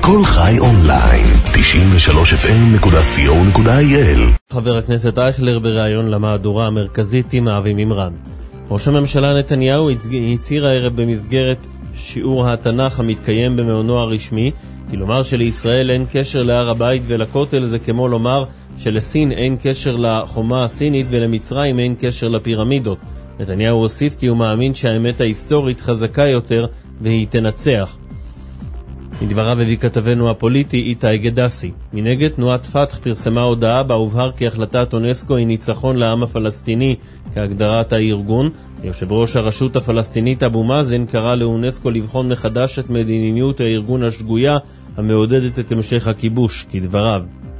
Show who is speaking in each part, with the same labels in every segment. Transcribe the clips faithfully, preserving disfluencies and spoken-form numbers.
Speaker 1: כל חי אונליין, תשעים ושלוש אף אם נקודה סי או נקודה איי אל.
Speaker 2: חבר הכנסת אייכלר בראיון למהדורה המרכזית עם אבי מימרן. ראש הממשלה נתניהו הצהיר הערב במסגרת שיעור התנ"ך המתקיים במעונו הרשמי, כי לומר שלישראל אין קשר להר הבית ולכותל זה כמו לומר שלסין אין קשר לחומה הסינית ולמצרים אין קשר לפירמידות. נתניהו הוסיף כי הוא מאמין שהאמת ההיסטורית חזקה יותר והיא תנצח. מדבריו הביא כתבנו הפוליטי איתי גדסי. מנגד, תנועת פתח פרסמה הודעה בה הובהר כי החלטת אונסקו היא ניצחון לעם הפלסטיני כהגדרת הארגון. יושב ראש הרשות הפלסטינית אבו מאזן קרא לאונסקו לבחון מחדש את מדיניות הארגון השגויה המעודדת את המשך הכיבוש, כדבריו.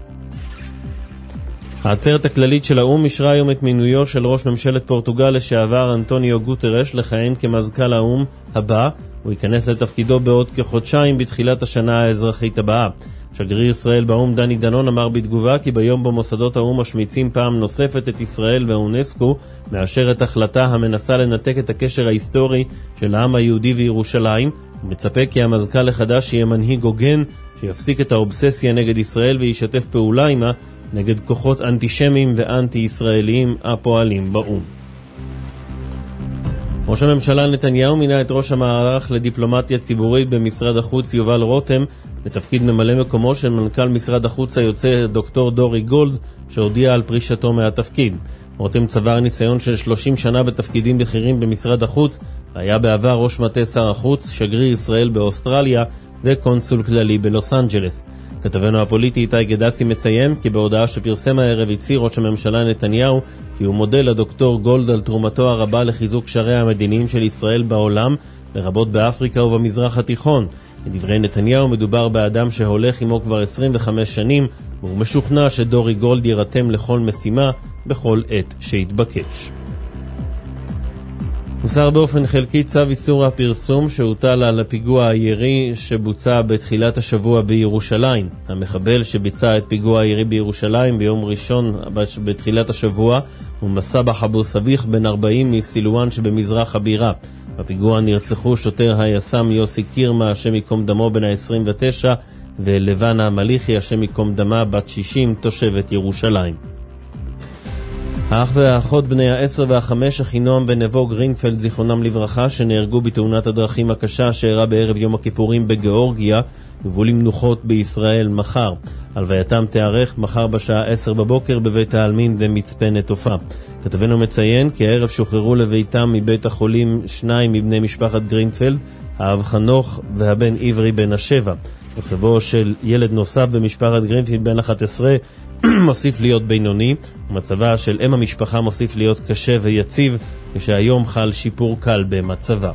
Speaker 2: העצרת הכללית של האו"ם אישרה היום את מינויו של ראש ממשלת פורטוגל לשעבר אנטוניו גוטרש לכהן כמזכ"ל האו"ם הבא. הוא ייכנס לתפקידו בעוד כחודשיים בתחילת השנה האזרחית הבאה. שגריר ישראל באו"ם דני דנון אמר בתגובה כי ביום בו מוסדות האו"ם משמיצים פעם נוספת את ישראל והאונסקו, מאשר את החלטה המנסה לנתק את הקשר ההיסטורי של העם היהודי וירושלים, הוא מצפה כי המזכ"ל החדש יהיה מנהיג הוגן שיפסיק את האובססיה נגד ישראל וישתף פעולה עמה נגד כוחות אנטישמיים ואנטי-ישראליים הפועלים באו"ם. ראש הממשלה נתניהו מינה את ראש המערך לדיפלומטיה ציבורית במשרד החוץ יובל רותם לתפקיד ממלא מקומו של מנכ"ל משרד החוץ היוצא דוקטור דורי גולד, שהודיע על פרישתו מהתפקיד. רותם צבר ניסיון של שלושים שנה בתפקידים בכירים במשרד החוץ, היה בעבר ראש מטה שר החוץ, שגריר ישראל באוסטרליה וקונסול כללי בלוס אנג'לס. כתבנו הפוליטי איתי גדסי מציין כי בהודעה שפרסם הערב הצהיר ראש הממשלה נתניהו כי הוא מודה לדוקטור גולד על תרומתו הרבה לחיזוק קשריה המדיניים של ישראל בעולם, לרבות באפריקה ובמזרח התיכון. לדברי נתניהו מדובר באדם שהולך עמו כבר עשרים וחמש שנים, והוא משוכנע שדורי גולד יירתם לכל משימה בכל עת שהתבקש. הוסר באופן חלקי צו איסור הפרסום שהוטל על הפיגוע הירי שבוצע בתחילת השבוע בירושלים. המחבל שביצע את פיגוע הירי בירושלים ביום ראשון בתחילת השבוע הוא מסבח אבו סביח בן ארבעים מסילואן שבמזרח הבירה. בפיגוע נרצחו שוטר היס"מ יוסי קירמה השם יקום דמו בן ה-עשרים ותשע ולבנה המליחי השם יקום דמה בת שישים תושבת ירושלים. האח והאחות בני העשר והחמש אחינועם בנבו גרינפלד זיכרונם לברכה שנהרגו בתאונת הדרכים הקשה שאירעה בערב יום הכיפורים בגיאורגיה יובאו למנוחות בישראל מחר. הלווייתם תארך מחר בשעה עשר בבוקר בבית העלמין במצפה נטופה. כתבנו מציין כי הערב שוחררו לביתם מבית החולים שניים מבני משפחת גרינפלד, האב חנוך והבן עברי בן השבע. מצבו של ילד נוסף במשפחת גרינפלד בן אחת עשרה מוסיף להיות בינוני, ומצבה של אם המשפחה מוסיף להיות קשה ויציב, כשהיום חל שיפור קל במצבה.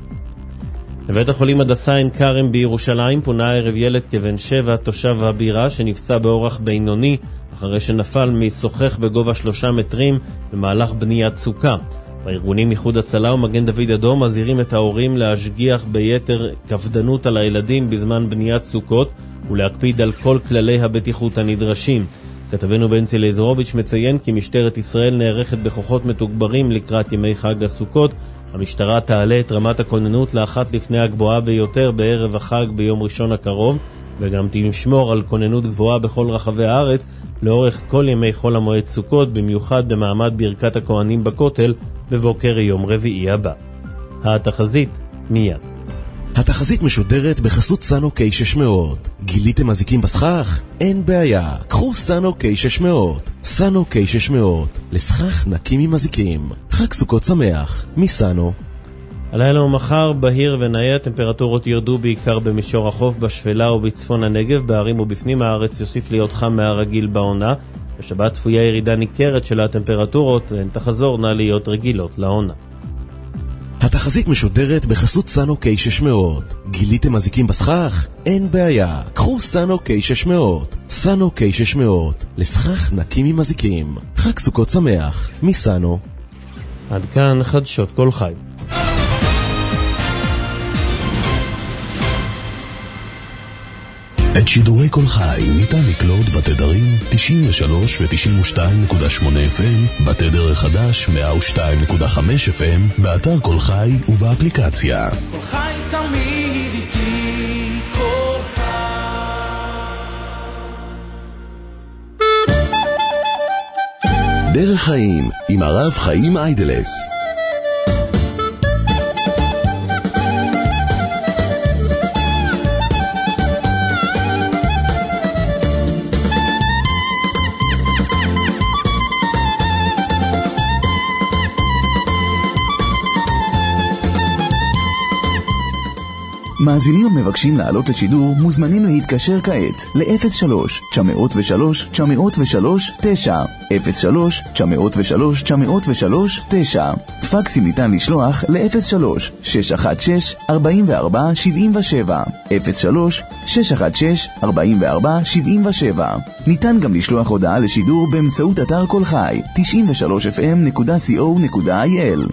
Speaker 2: לבית החולים הדסה עין כרם בירושלים פונה הערב ילד כבן שבע תושב הבירה שנפצע באורח בינוני אחרי שנפל משוחך בגובה שלושה מטרים במהלך בניית סוכה. בארגונים איחוד הצלה ומגן דוד אדום מזהירים את ההורים להשגיח ביתר כבדנות על הילדים בזמן בניית סוכות ולהקפיד על כל כללי הבטיחות הנדרשים. כתבנו בנצי לזרוביץ' מציין כי משטרת ישראל נערכת בכוחות מתוגברים לקראת ימי חג הסוכות. המשטרה תעלה את רמת הכוננות לאחת לפני הגבוהה ביותר בערב החג ביום ראשון הקרוב, וגם תשמור על כוננות גבוהה בכל רחבי הארץ לאורך כל ימי חול המועד סוכות, במיוחד במעמד ברכת הכהנים בכותל בבוקר יום רביעי הבא. התחזית מיד.
Speaker 3: התחזית משודרת בחסות סאנו קיי שש מאות. גיליתם מזיקים בסכך? אין בעיה, קחו סאנו קיי שש מאות. סאנו קיי שש מאות, לסכך נקי ממזיקים. חג סוכות שמח, מסאנו.
Speaker 2: הלילה ומחר בהיר ונאה, הטמפרטורות ירדו בעיקר במישור החוף, בשפלה ובצפון הנגב, בערים ובפנים הארץ יוסיף להיות חם מהרגיל בעונה. בשבת צפויה ירידה ניכרת של הטמפרטורות והן תחזורנה להיות רגילות לעונה.
Speaker 3: התחזית משודרת בחסות סאנו קיי שש מאות. גיליתם מזיקים בסכך? אין בעיה, קחו סאנו קיי שש מאות. סאנו קיי שש מאות, לסכך נקי ממזיקים. חג סוכות שמח, מסאנו.
Speaker 2: עד כאן חדשות כל חי.
Speaker 1: את שידורי כל חי ניתן לקלוט בתדרים תשעים ושלוש ו-תשעים ושתיים נקודה שמונה אף אם, בתדר החדש מאה ושתיים נקודה חמש אף אם, באתר כל חי ובאפליקציה.
Speaker 4: כל חי תמיד איתי, כל חי.
Speaker 1: דרך חיים עם הרב חיים איידלס.
Speaker 4: מאזינים המבקשים לעלות לשידור מוזמנים להתקשר כעת ל-אפס שלוש תשע אפס שלוש תשע אפס שלוש תשע אפס שלוש תשע אפס שלוש תשע אפס שלוש תשע. פקסים ניתן לשלוח ל-אפס שלוש שש אחת שש ארבע ארבע שבע שבע אפס שלוש שש אחת שש ארבע ארבע שבע שבע. ניתן גם לשלוח הודעה לשידור באמצעות אתר כל חי תשעים ושלוש אף אם נקודה סי או נקודה איי אל.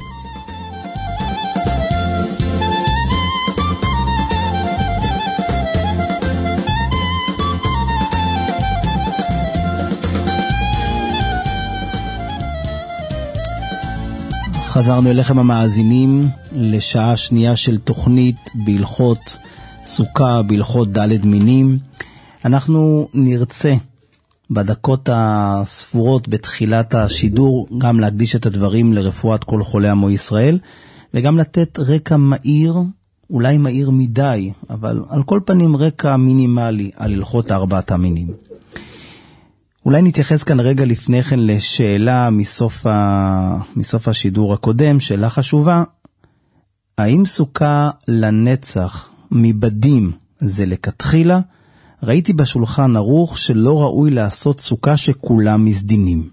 Speaker 5: חזרנו אליכם המאזינים לשעה שנייה של תוכנית בהלכות סוכה, בהלכות ד' מינים. אנחנו נרצה בדקות הספורות בתחילת השידור גם להקדיש את הדברים לרפואת כל חולי עמו ישראל, וגם לתת רקע מהיר, אולי מהיר מדי, אבל על כל פנים רקע מינימלי על הלכות ארבעת המינים. אולי נתייחס כאן רגע לפני כן לשאלה מסוף, ה... מסוף השידור הקודם, שאלה חשובה. האם סוכה לנצח מבדים זה לכתחילה? ראיתי בשולחן ערוך שלא ראוי לעשות סוכה שכולם מזדינים.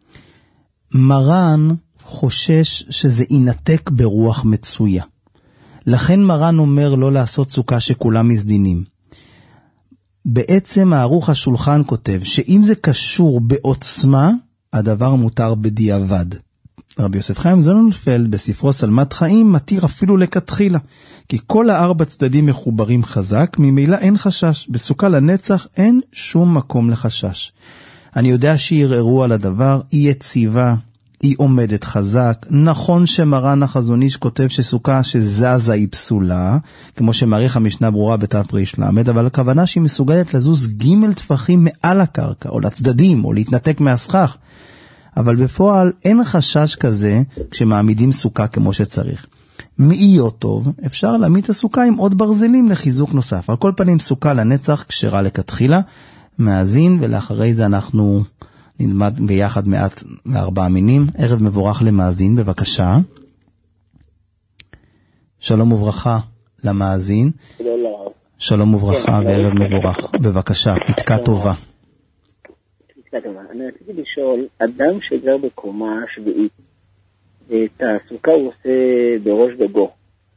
Speaker 5: מרן חושש שזה ינתק ברוח מצויה. לכן מרן אומר לא לעשות סוכה שכולם מזדינים. בעצם הערוך השולחן כותב שאם זה קשור בעוצמה, הדבר מותר בדיעבד. רבי יוסף חיים זוננפלד בספרו סלמת חיים מתיר אפילו לכתחילה, כי כל הארבע צדדים מחוברים חזק, ממילא אין חשש. בסוכה לנצח אין שום מקום לחשש. אני יודע שירערו על הדבר, היא יציבה, היא עומדת חזק. נכון שמרן החזון איש כותב שסוכה שזזה היא פסולה, כמו שמעריך המשנה ברורה בתת ריש למד, אבל הכוונה שהיא מסוגלת לזוז ג' טפחים מעל הקרקע, או לצדדים, או להתנתק מהסכך. אבל בפועל אין חשש כזה כשמעמידים סוכה כמו שצריך. מאיות טוב, אפשר להעמיד את הסוכה עם עוד ברזלים לחיזוק נוסף. על כל פנים סוכה לנצח כשרה לכתחילה, מאזין, ולאחרי זה אנחנו נלמד ביחד מעט מארבע מינים. ערב מבורך למאזין, בבקשה. שלום וברכה למאזין. שלום וברכה וערב מבורך. בבקשה, פתקה טובה.
Speaker 6: אני רציתי לשאול, אדם שגר בקומה שביעית, את הסוכה הוא עושה בראש דגו.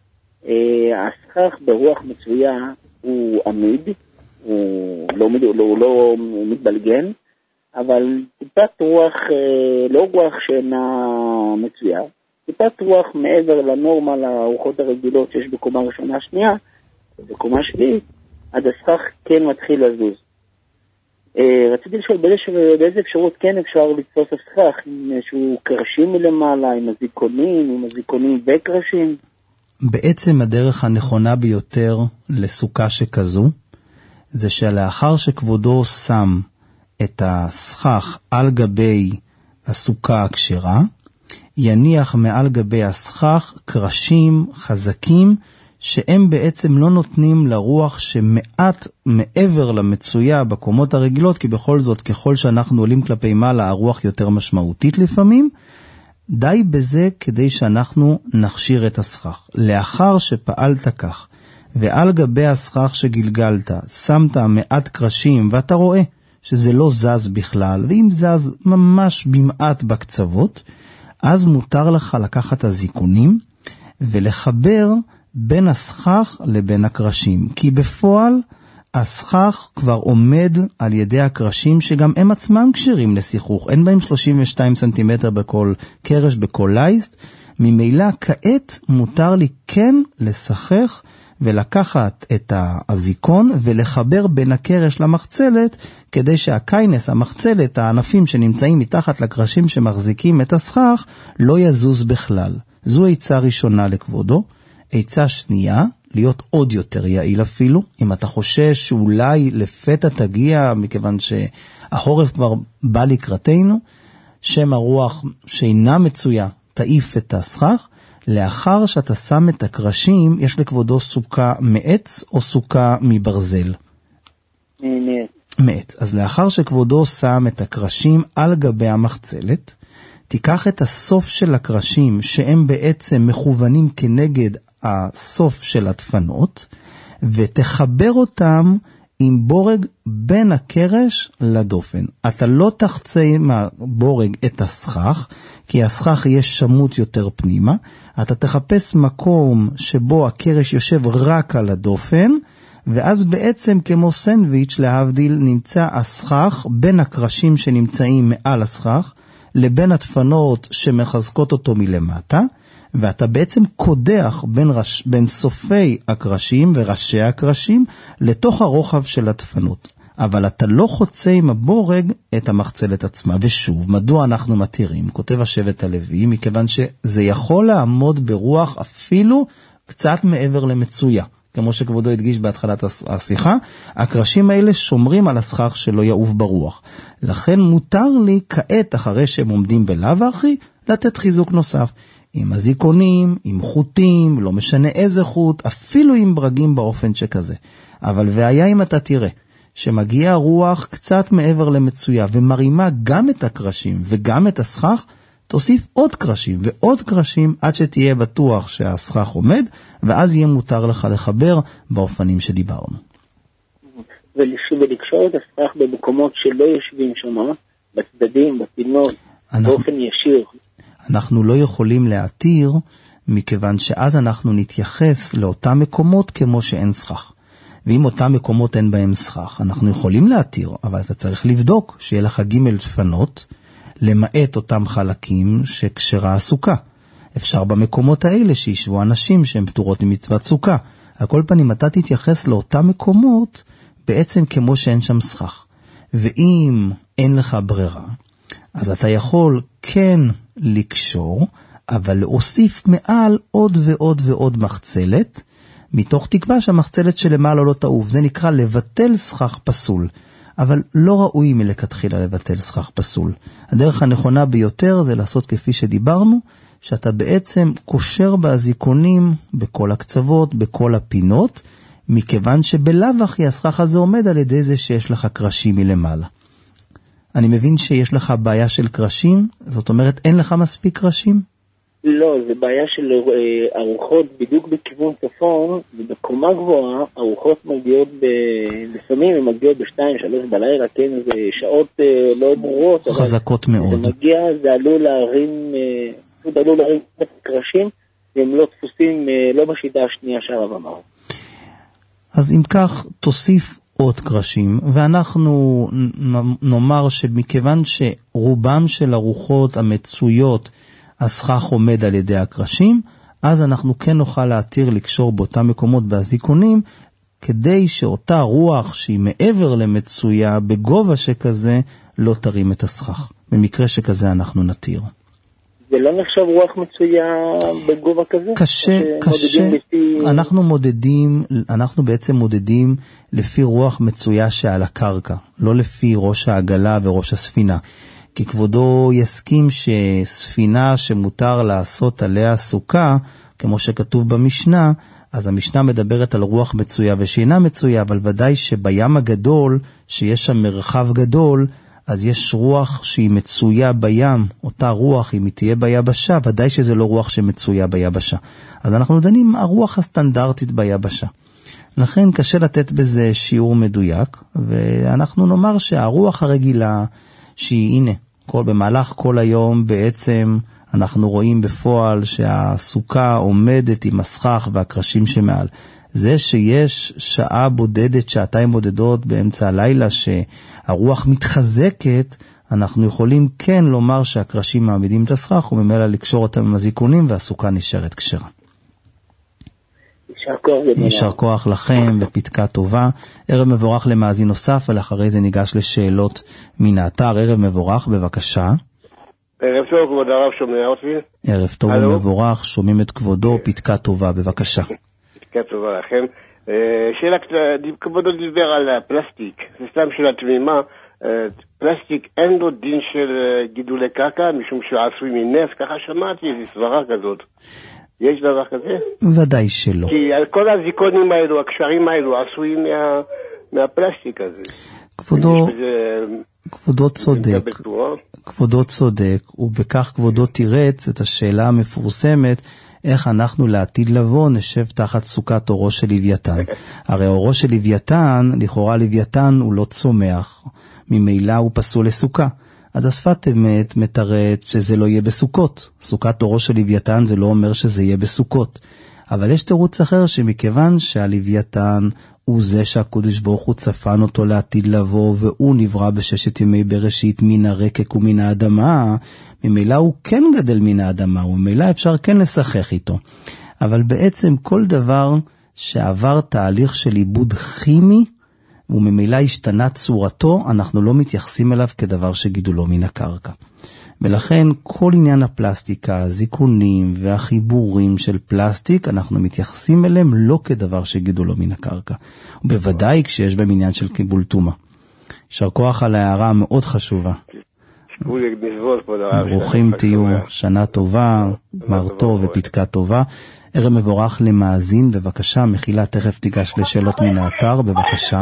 Speaker 6: הסכך ברוח מצויה הוא עמיד, הוא לא, הוא לא מתבלגן, אבל טיפת רוח, לא רוח שאינה מצויה, טיפת רוח מעבר לנורמה, לרוחות הרגילות שיש בקומה ראשונה שנייה, בקומה שביעית, עד הסכך כן מתחיל לזוז. רציתי לשאול באיזה אפשרות כן אפשר לתפוס הסכך, עם איזשהו קרשים מלמעלה, עם הזיקונים, עם הזיקונים וקרשים?
Speaker 5: בעצם הדרך הנכונה ביותר לסוכה שכזו, זה שלאחר שכבודו שם את הסכך על גבי הסוכה הכשרה, יניח מעל גבי הסכך קרשים חזקים, שהם בעצם לא נותנים לרוח שמעט מעבר למצויה בקומות הרגילות, כי בכל זאת ככל שאנחנו עולים כלפי מעלה הרוח יותר משמעותית לפעמים, די בזה כדי שאנחנו נכשיר את הסכך. לאחר שפעלת כך, ועל גבי הסכך שגלגלת, שמת מעט קרשים ואתה רואה שזה לא זז בכלל, ואם זז ממש במעט בקצוות, אז מותר לך לקחת הזיקונים ולחבר בין הסכך לבין הקרשים, כי בפועל הסכך כבר עומד על ידי הקרשים שגם הם עצמם קשרים לשיחוך, אין בהם שלושים ושתיים סנטימטר בכל קרש, בכל לייסט. ממילא כעת מותר לי כן לשחך ולקחת את הזיקון ולחבר בין הקרש למחצלת, כדי שהקיינס, המחצלת, הענפים שנמצאים מתחת לקרשים שמחזיקים את הסכך, לא יזוז בכלל. זו עצה ראשונה לכבודו. עצה שנייה, להיות עוד יותר יעיל אפילו, אם אתה חושש שאולי לפתע תגיע, מכיוון שהחורף כבר בא לקראתנו, שם הרוח שאינה מצויה תעיף את הסכך. לאחר שאתה שם את הקרשים, יש לכבודו סוכה מעץ או סוכה מברזל?
Speaker 6: מעץ.
Speaker 5: מעץ. אז לאחר שכבודו שם את הקרשים על גבי המחצלת, תיקח את הסוף של הקרשים שהם בעצם מכוונים כנגד הסוף של הדפנות, ותחבר אותם עם בורג בין הקרש לדופן. אתה לא תחצה עם הבורג את הסכך, כי הסכך יהיה שמות יותר פנימה. אתה תחפש מקום שבו הקרש יושב רק על הדופן, ואז בעצם כמו סנדוויץ' להבדיל נמצא הסכך בין הקרשים שנמצאים מעל הסכך, לבין הדפנות שמחזקות אותו מלמטה, ואתה בעצם קודח בין, רש... בין סופי הקרשים וראשי הקרשים לתוך הרוחב של הדפנות. אבל אתה לא חוצה עם הבורג את המחצלת עצמה. ושוב, מדוע אנחנו מתירים? כותב השבט הלוי, מכיוון שזה יכול לעמוד ברוח אפילו קצת מעבר למצויה. כמו שכבודו הדגיש בהתחלת השיחה, הקרשים האלה שומרים על הסכך שלא יעוף ברוח. לכן מותר לי כעת, אחרי שהם עומדים בלאו הכי, לתת חיזוק נוסף. עם הזיקונים, עם חוטים, לא משנה איזה חוט, אפילו עם ברגים באופן שכזה. אבל והיה אם אתה תראה, שמגיע רוח קצת מעבר למצויה, ומרימה גם את הקרשים וגם את הסכך, תוסיף עוד קרשים ועוד קרשים עד שתהיה בטוח שהסכך עומד, ואז יהיה מותר לך לחבר באופנים שדיברנו.
Speaker 6: ולקשור את הסכך במקומות שלא יושבים שם, בצדדים, בפינות, אנחנו, באופן ישיר.
Speaker 5: אנחנו לא יכולים להתיר, מכיוון שאז אנחנו נתייחס לאותם מקומות כמו שאין סכך. ואם אותם מקומות אין בהם סכך, אנחנו יכולים להתיר, אבל אתה צריך לבדוק שיהיה לך ג' דפנות, למעט אותם חלקים שקשרה הסוכה. אפשר במקומות האלה שישבו אנשים שהם פטורות ממצוות סוכה. על כל פנים, אתה תתייחס לאותם מקומות בעצם כמו שאין שם סכך. ואם אין לך ברירה, אז אתה יכול כן לקשור, אבל להוסיף מעל עוד ועוד ועוד מחצלת, מתוך תקווה שהמחצלת שלמעלה לא תעוף. זה נקרא לבטל סכך פסול. אבל לא ראוי מלכתחילה לבטל סכך פסול. הדרך הנכונה ביותר זה לעשות כפי שדיברנו, שאתה בעצם קושר באזיקונים בכל הקצוות, בכל הפינות, מכיוון שבלאו הכי הסכך הזה עומד על ידי זה שיש לך קרשים מלמעלה. אני מבין שיש לך בעיה של קרשים, זאת אומרת אין לך מספיק קרשים?
Speaker 6: לא, זה בעיה של ארוחות בדיוק בכיוון צפון, ובקומה גבוהה ארוחות מגיעות לפעמים, הן מגיעות בשתיים, שלוש בלילה, כן, זה שעות לא ברורות.
Speaker 5: חזקות מאוד.
Speaker 6: זה מגיע, זה עלול להרים, זה עלול להרים קרשים, והם לא תפוסים, לא בשיטה השנייה שהרב אמר.
Speaker 5: אז אם כך, תוסיף עוד קרשים, ואנחנו נאמר שמכיוון שרובם של הרוחות המצויות, הסכך עומד על ידי הקרשים, אז אנחנו כן נוכל להתיר לקשור באותם מקומות בהזיקונים, כדי שאותה רוח שהיא מעבר למצויה בגובה שכזה, לא תרים את הסכך. במקרה שכזה אנחנו נתיר.
Speaker 6: זה לא נחשב רוח מצויה בגובה כזה?
Speaker 5: קשה, קשה. לפי... אנחנו מודדים, אנחנו בעצם מודדים לפי רוח מצויה שעל הקרקע, לא לפי ראש העגלה וראש הספינה. כי כבודו יסכים שספינה שמותר לעשות עליה סוכה, כמו שכתוב במשנה, אז המשנה מדברת על רוח מצויה ושינה מצויה, אבל ודאי שבים הגדול, שיש שם מרחב גדול, אז יש רוח שהיא מצויה בים, אותה רוח אם היא תהיה ביבשה, ודאי שזה לא רוח שמצויה ביבשה. אז אנחנו דנים הרוח הסטנדרטית ביבשה. לכן קשה לתת בזה שיעור מדויק, ואנחנו נאמר שהרוח הרגילה, שהיא הנה, כל, במהלך כל היום בעצם אנחנו רואים בפועל שהסוכה עומדת עם הסכך והקרשים שמעל. זה שיש שעה בודדת, שעתיים בודדות באמצע הלילה שהרוח מתחזקת, אנחנו יכולים כן לומר שהקרשים מעמידים את הסכך וממילא לקשור אותם עם הזיקונים והסוכה נשארת כשרה. יישר כוח לכם ופתקה טובה. ערב מבורך למאזין נוסף, ולאחרי זה ניגש לשאלות מן האתר. ערב מבורך, בבקשה.
Speaker 7: ערב טוב, כבוד הרב, שומע אותי?
Speaker 5: ערב טוב ומבורך, שומעים את כבודו, פתקה טובה, בבקשה.
Speaker 7: פתקה טובה לכם. שאלה, כבודו דיבר על הפלסטיק, זה סתם שאלה תמימה, פלסטיק אין לו דין של גידולי קרקע, משום שהוא עשוי מנפט, ככה שמעתי, איזו סברה כזאת. יש דבר כזה?
Speaker 5: ודאי שלא.
Speaker 7: כי כל הזיקונים האלו, הקשרים האלו, עשויים מה, מהפלסטיק הזה.
Speaker 5: כבודו, כבודו צודק, כבודו צודק, ובכך כבודו תירץ את השאלה המפורסמת, איך אנחנו לעתיד לבוא נשב תחת סוכת אורו של לוויתן. הרי אורו של לוויתן, לכאורה לוויתן הוא לא צומח, ממילא הוא פסול לסוכה. אז השפת אמת מתרץ שזה לא יהיה בסוכות. סוכת אורו של לוויתן זה לא אומר שזה יהיה בסוכות. אבל יש תירוץ אחר שמכיוון שהלוויתן הוא זה שהקודש ברוך הוא צפן אותו לעתיד לבוא, והוא נברא בששת ימי בראשית מן הרקק ומן האדמה, ממילא הוא כן גדל מן האדמה, וממילא אפשר כן לשחק איתו. אבל בעצם כל דבר שעבר תהליך של עיבוד כימי, וממילא השתנה צורתו, אנחנו לא מתייחסים אליו כדבר שגידולו מן הקרקע. ולכן כל עניין הפלסטיקה, הזיקונים והחיבורים של פלסטיק, אנחנו מתייחסים אליהם לא כדבר שגידולו מן הקרקע. ובוודאי כשיש בהם עניין של קיבול תומה. יישר כוח על ההערה המאוד חשובה. ברוכים תהיו, שנה טובה, גמר טוב ופתקה טובה. ערב מבורך למאזין, בבקשה, מחילה תכף תיגש לשאלות מן האתר, בבקשה.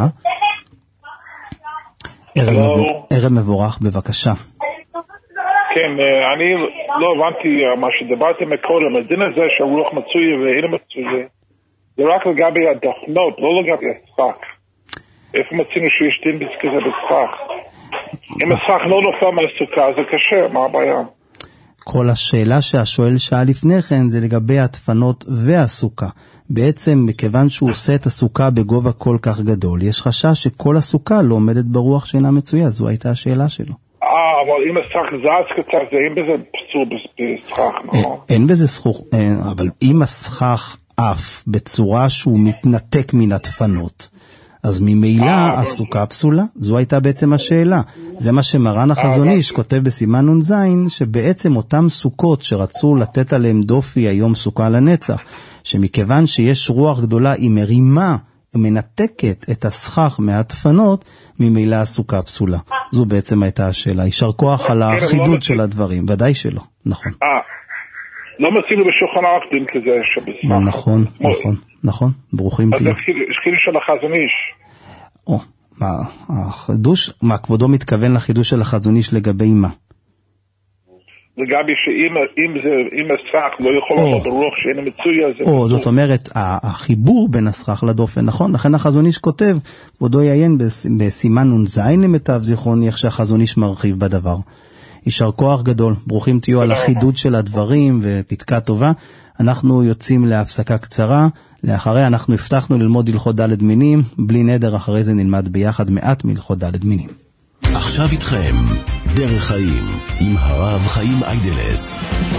Speaker 5: ערב מבורך, בבקשה.
Speaker 8: כן, אני לא הבנתי מה שדיברתם מקודם, הדין הזה שהרוח מצוי ואין מצוי, זה רק לגבי הדפנות, לא לגבי השחק. איפה מצינו שיש דין כזה בשחק? אם השחק לא נופל מהסוכה, זה קשה, מה הבעיה?
Speaker 5: כל השאלה שהשואל שאל לפני כן זה לגבי הדפנות והסוכה. בעצם מכיוון שהוא עושה את הסוכה בגובה כל כך גדול, יש חשש שכל הסוכה לא עומדת ברוח שאינה מצויה, זו הייתה השאלה שלו.
Speaker 8: אה, אבל אם השחק זז קצת, זה אין בזה פסול בשחק, נכון?
Speaker 5: אין בזה סחוך, אבל אם השחק אף בצורה שהוא מתנתק מן הדפנות, אז ממילא הסוכה פסולה. זו הייתה בעצם השאלה. זה מה שמרן החזון איש כותב בסימן נ"ז, שבעצם אותם סוכות שרצו לתת עליהם דופי היום סוכה לנצח, שמכיוון שיש רוח גדולה היא מרימה ומנתקת את הסכך מהדפנות, ממילא הסוכה פסולה. זו בעצם הייתה השאלה. יישר כוח על החידוד של הדברים. ודאי שלא. נכון.
Speaker 8: לא מצינו בשולחן ערוך דין כזה שבשמח.
Speaker 5: נכון, נכון, נכון. ברוכים תהיו.
Speaker 8: אז חידוש של החזון איש.
Speaker 5: או, מה, החידוש, מה, כבודו מתכוון לחידוש של החזון איש לגבי מה?
Speaker 8: לגבי שאם זה, אם הסכך לא יכול לעשות ברוח שאין מצוי, אז...
Speaker 5: או, זאת אומרת, החיבור בין הסכך לדופן, נכון? לכן החזון איש כותב, כבודו יעיין בסימן נ"ז למיטב זיכרוני, איך שהחזון איש מרחיב בדבר. יישר כוח גדול, ברוכים תהיו על החידוד של הדברים ופתקה טובה. אנחנו יוצאים להפסקה קצרה, לאחריה אנחנו הבטחנו ללמוד הלכות ד' מינים, בלי נדר אחרי זה נלמד ביחד מעט מהלכות ד' מינים.
Speaker 1: עכשיו איתכם, דרך חיים, עם הרב חיים איידלס.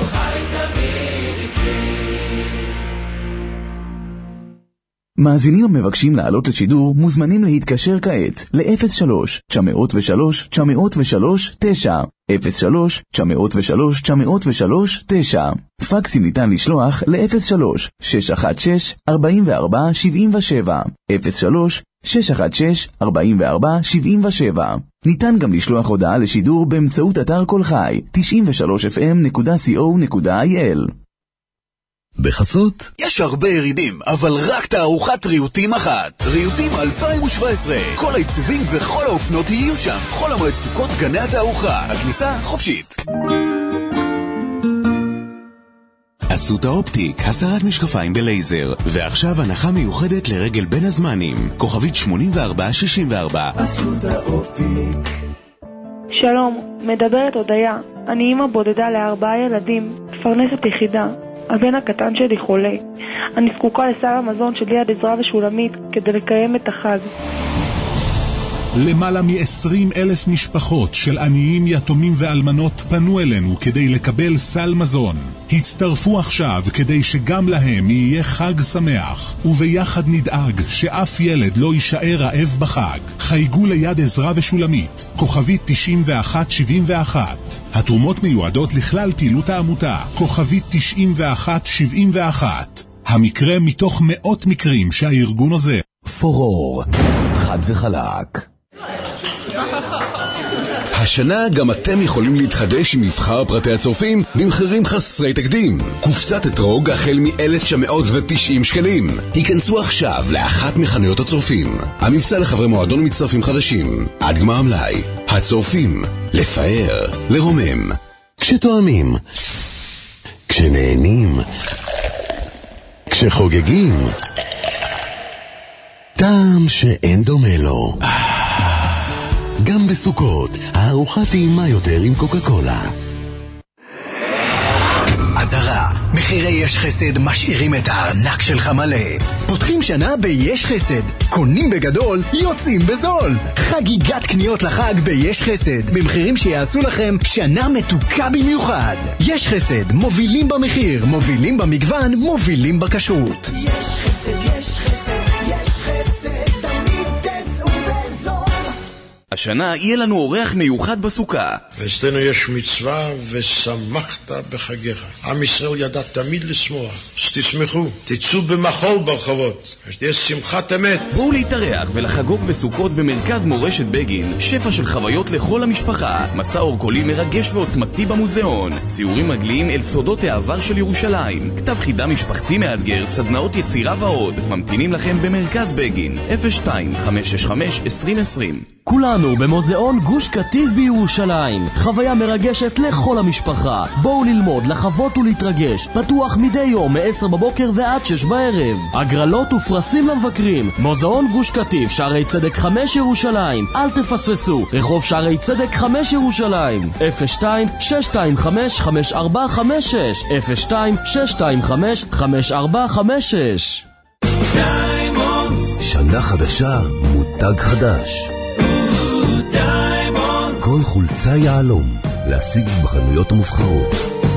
Speaker 4: מאזינים המבקשים לעלות לשידור מוזמנים להתקשר כעת ל-אפס שלוש תשע אפס שלוש תשע אפס שלוש תשע אפס שלוש תשע אפס שלוש תשע אפס שלוש תשע. פקסים ניתן לשלוח ל-אפס שלוש שש אחת שש ארבע ארבע שבע שבע אפס שלוש שש אחת שש ארבע ארבע שבע שבע. ניתן גם לשלוח הודעה לשידור באמצעות אתר כל חי תשעים ושלוש אף אם נקודה סי או נקודה איי אל.
Speaker 1: בחסות, יש הרבה ירידים, אבל רק תערוכת ריהוטים אחת. ריהוטים אלפיים שבע עשרה. כל העיצובים וכל האופנות יהיו שם. חול המועד סוכות גני התערוכה. הכניסה חופשית. אסותא אופטיק, הסרת משקפיים בלייזר. ועכשיו הנחה מיוחדת לרגל בין הזמנים. כוכבית שמונים וארבע שישים וארבע.
Speaker 9: אסותא אופטיק. שלום, מדברת הודיה. אני אימא בודדה לארבעה ילדים, מפרנסת יחידה. הבן הקטן שלי חולה. אני זקוקה לסל המזון של יד עזרא ושולמית כדי לקיים את החג.
Speaker 10: למעלה מ-עשרים אלף משפחות של עניים, יתומים ואלמנות פנו אלינו כדי לקבל סל מזון. הצטרפו עכשיו כדי שגם להם יהיה חג שמח, וביחד נדאג שאף ילד לא יישאר רעב בחג. חייגו ליד עזרא ושולמית, כוכבית תשעים ואחת שבעים ואחת. התרומות מיועדות לכלל פעילות העמותה, כוכבית תשעים ואחת שבעים ואחת. המקרה מתוך מאות מקרים שהארגון עוזר.
Speaker 1: פורור, חד וחלק. השנה גם אתם יכולים להתחדש עם מבחר פרטי הצורפים במחירים חסרי תקדים. קופסת אתרוג החל מ-אלף תשע מאות ותשעים שקלים. היכנסו עכשיו לאחת מחנויות הצורפים. המבצע לחברי מועדון ומצטרפים חדשים. עד גמר המלאי. הצורפים. לפאר. לרומם.
Speaker 3: כשתואמים. כשנהנים. כשחוגגים. טעם שאין דומה לו. גם בסוכות, הארוחה טעימה יותר עם קוקה קולה.
Speaker 11: עזרה, מחירי יש חסד משאירים את הארנק שלך מלא. פותחים שנה ביש חסד, קונים בגדול, יוצאים בזול. חגיגת קניות לחג ביש חסד, במחירים שיעשו לכם שנה מתוקה במיוחד. יש חסד, מובילים במחיר, מובילים במגוון, מובילים בכשרות.
Speaker 12: יש חסד, יש חסד, יש חסד, תמיד תצאו בזול.
Speaker 1: השנה יהיה לנו אורח מיוחד בסוכה.
Speaker 13: ואצלנו יש מצווה ושמחת בחגיך. עם ישראל ידע תמיד לשמוח. שתשמחו, תצאו במחול ברחובות, שתהיה שמחת אמת.
Speaker 1: בואו להתארח ולחגוג בסוכות במרכז מורשת בגין. שפע של חוויות לכל המשפחה, מסע אורקולי מרגש ועוצמתי במוזיאון, ציורים רגליים אל סודות העבר של ירושלים, כתב חידה משפחתי מאתגר, סדנאות יצירה ועוד. ממתינים לכם במרכז בגין. אפס שתיים חמש שש חמש עשרים עשרים.
Speaker 14: כולנו במוזיאון גוש קטיף בירושלים. חוויה מרגשת לכל המשפחה. בואו ללמוד, לחוות ולהתרגש. פתוח מדי יום מ-עשר בבוקר ועד שש בערב. הגרלות ופרסים למבקרים. מוזיאון גוש קטיף, שערי צדק חמש ירושלים. אל תפספסו. רחוב שערי צדק חמש ירושלים. אפס שתיים שש שתיים חמש חמש ארבע חמש שש אפס שתיים שש שתיים חמש חמש ארבע חמש שש.
Speaker 3: שנה חדשה, מותג חדש. כל חולצה יעלום, להשיג בחנויות המובחרות.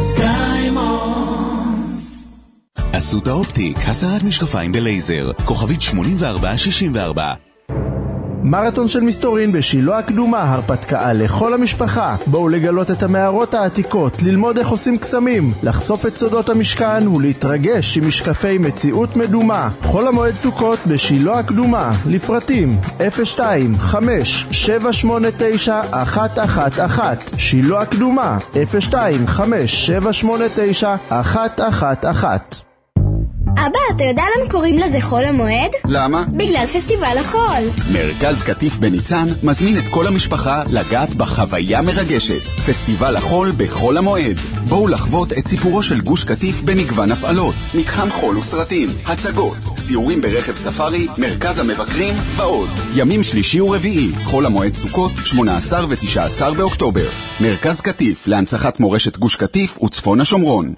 Speaker 1: אסותא אופטיק, הסרת משקפיים בלייזר, כוכבית שמונים וארבע שישים וארבע.
Speaker 15: מרתון של מסתורין בשילה הקדומה, הרפתקה לכל המשפחה. בואו לגלות את המערות העתיקות, ללמוד איך עושים קסמים, לחשוף את סודות המשכן ולהתרגש עם משקפי מציאות מדומה. חול המועד סוכות בשילה הקדומה. לפרטים אפס שתיים חמש שבע שמונה תשע אחת אחת אחת. שילה הקדומה אפס שתיים חמש שבע שמונה תשע אחת אחת אחת.
Speaker 16: אבא, אתה יודע למה קוראים לזה חול המועד?
Speaker 1: למה?
Speaker 16: בגלל פסטיבל החול.
Speaker 1: מרכז קטיף בניצן מזמין את כל המשפחה לגעת בחוויה מרגשת. פסטיבל החול בחול המועד. בואו לחוות את סיפורו של גוש קטיף במגוון הפעלות. מתחם חול וסרטים, הצגות, סיורים ברכב ספארי, מרכז המבקרים ועוד. ימים שלישי ורביעי, חול המועד סוכות, שמונה עשר ותשע עשרה באוקטובר. מרכז קטיף להנצחת מורשת גוש קטיף וצפון השומרון.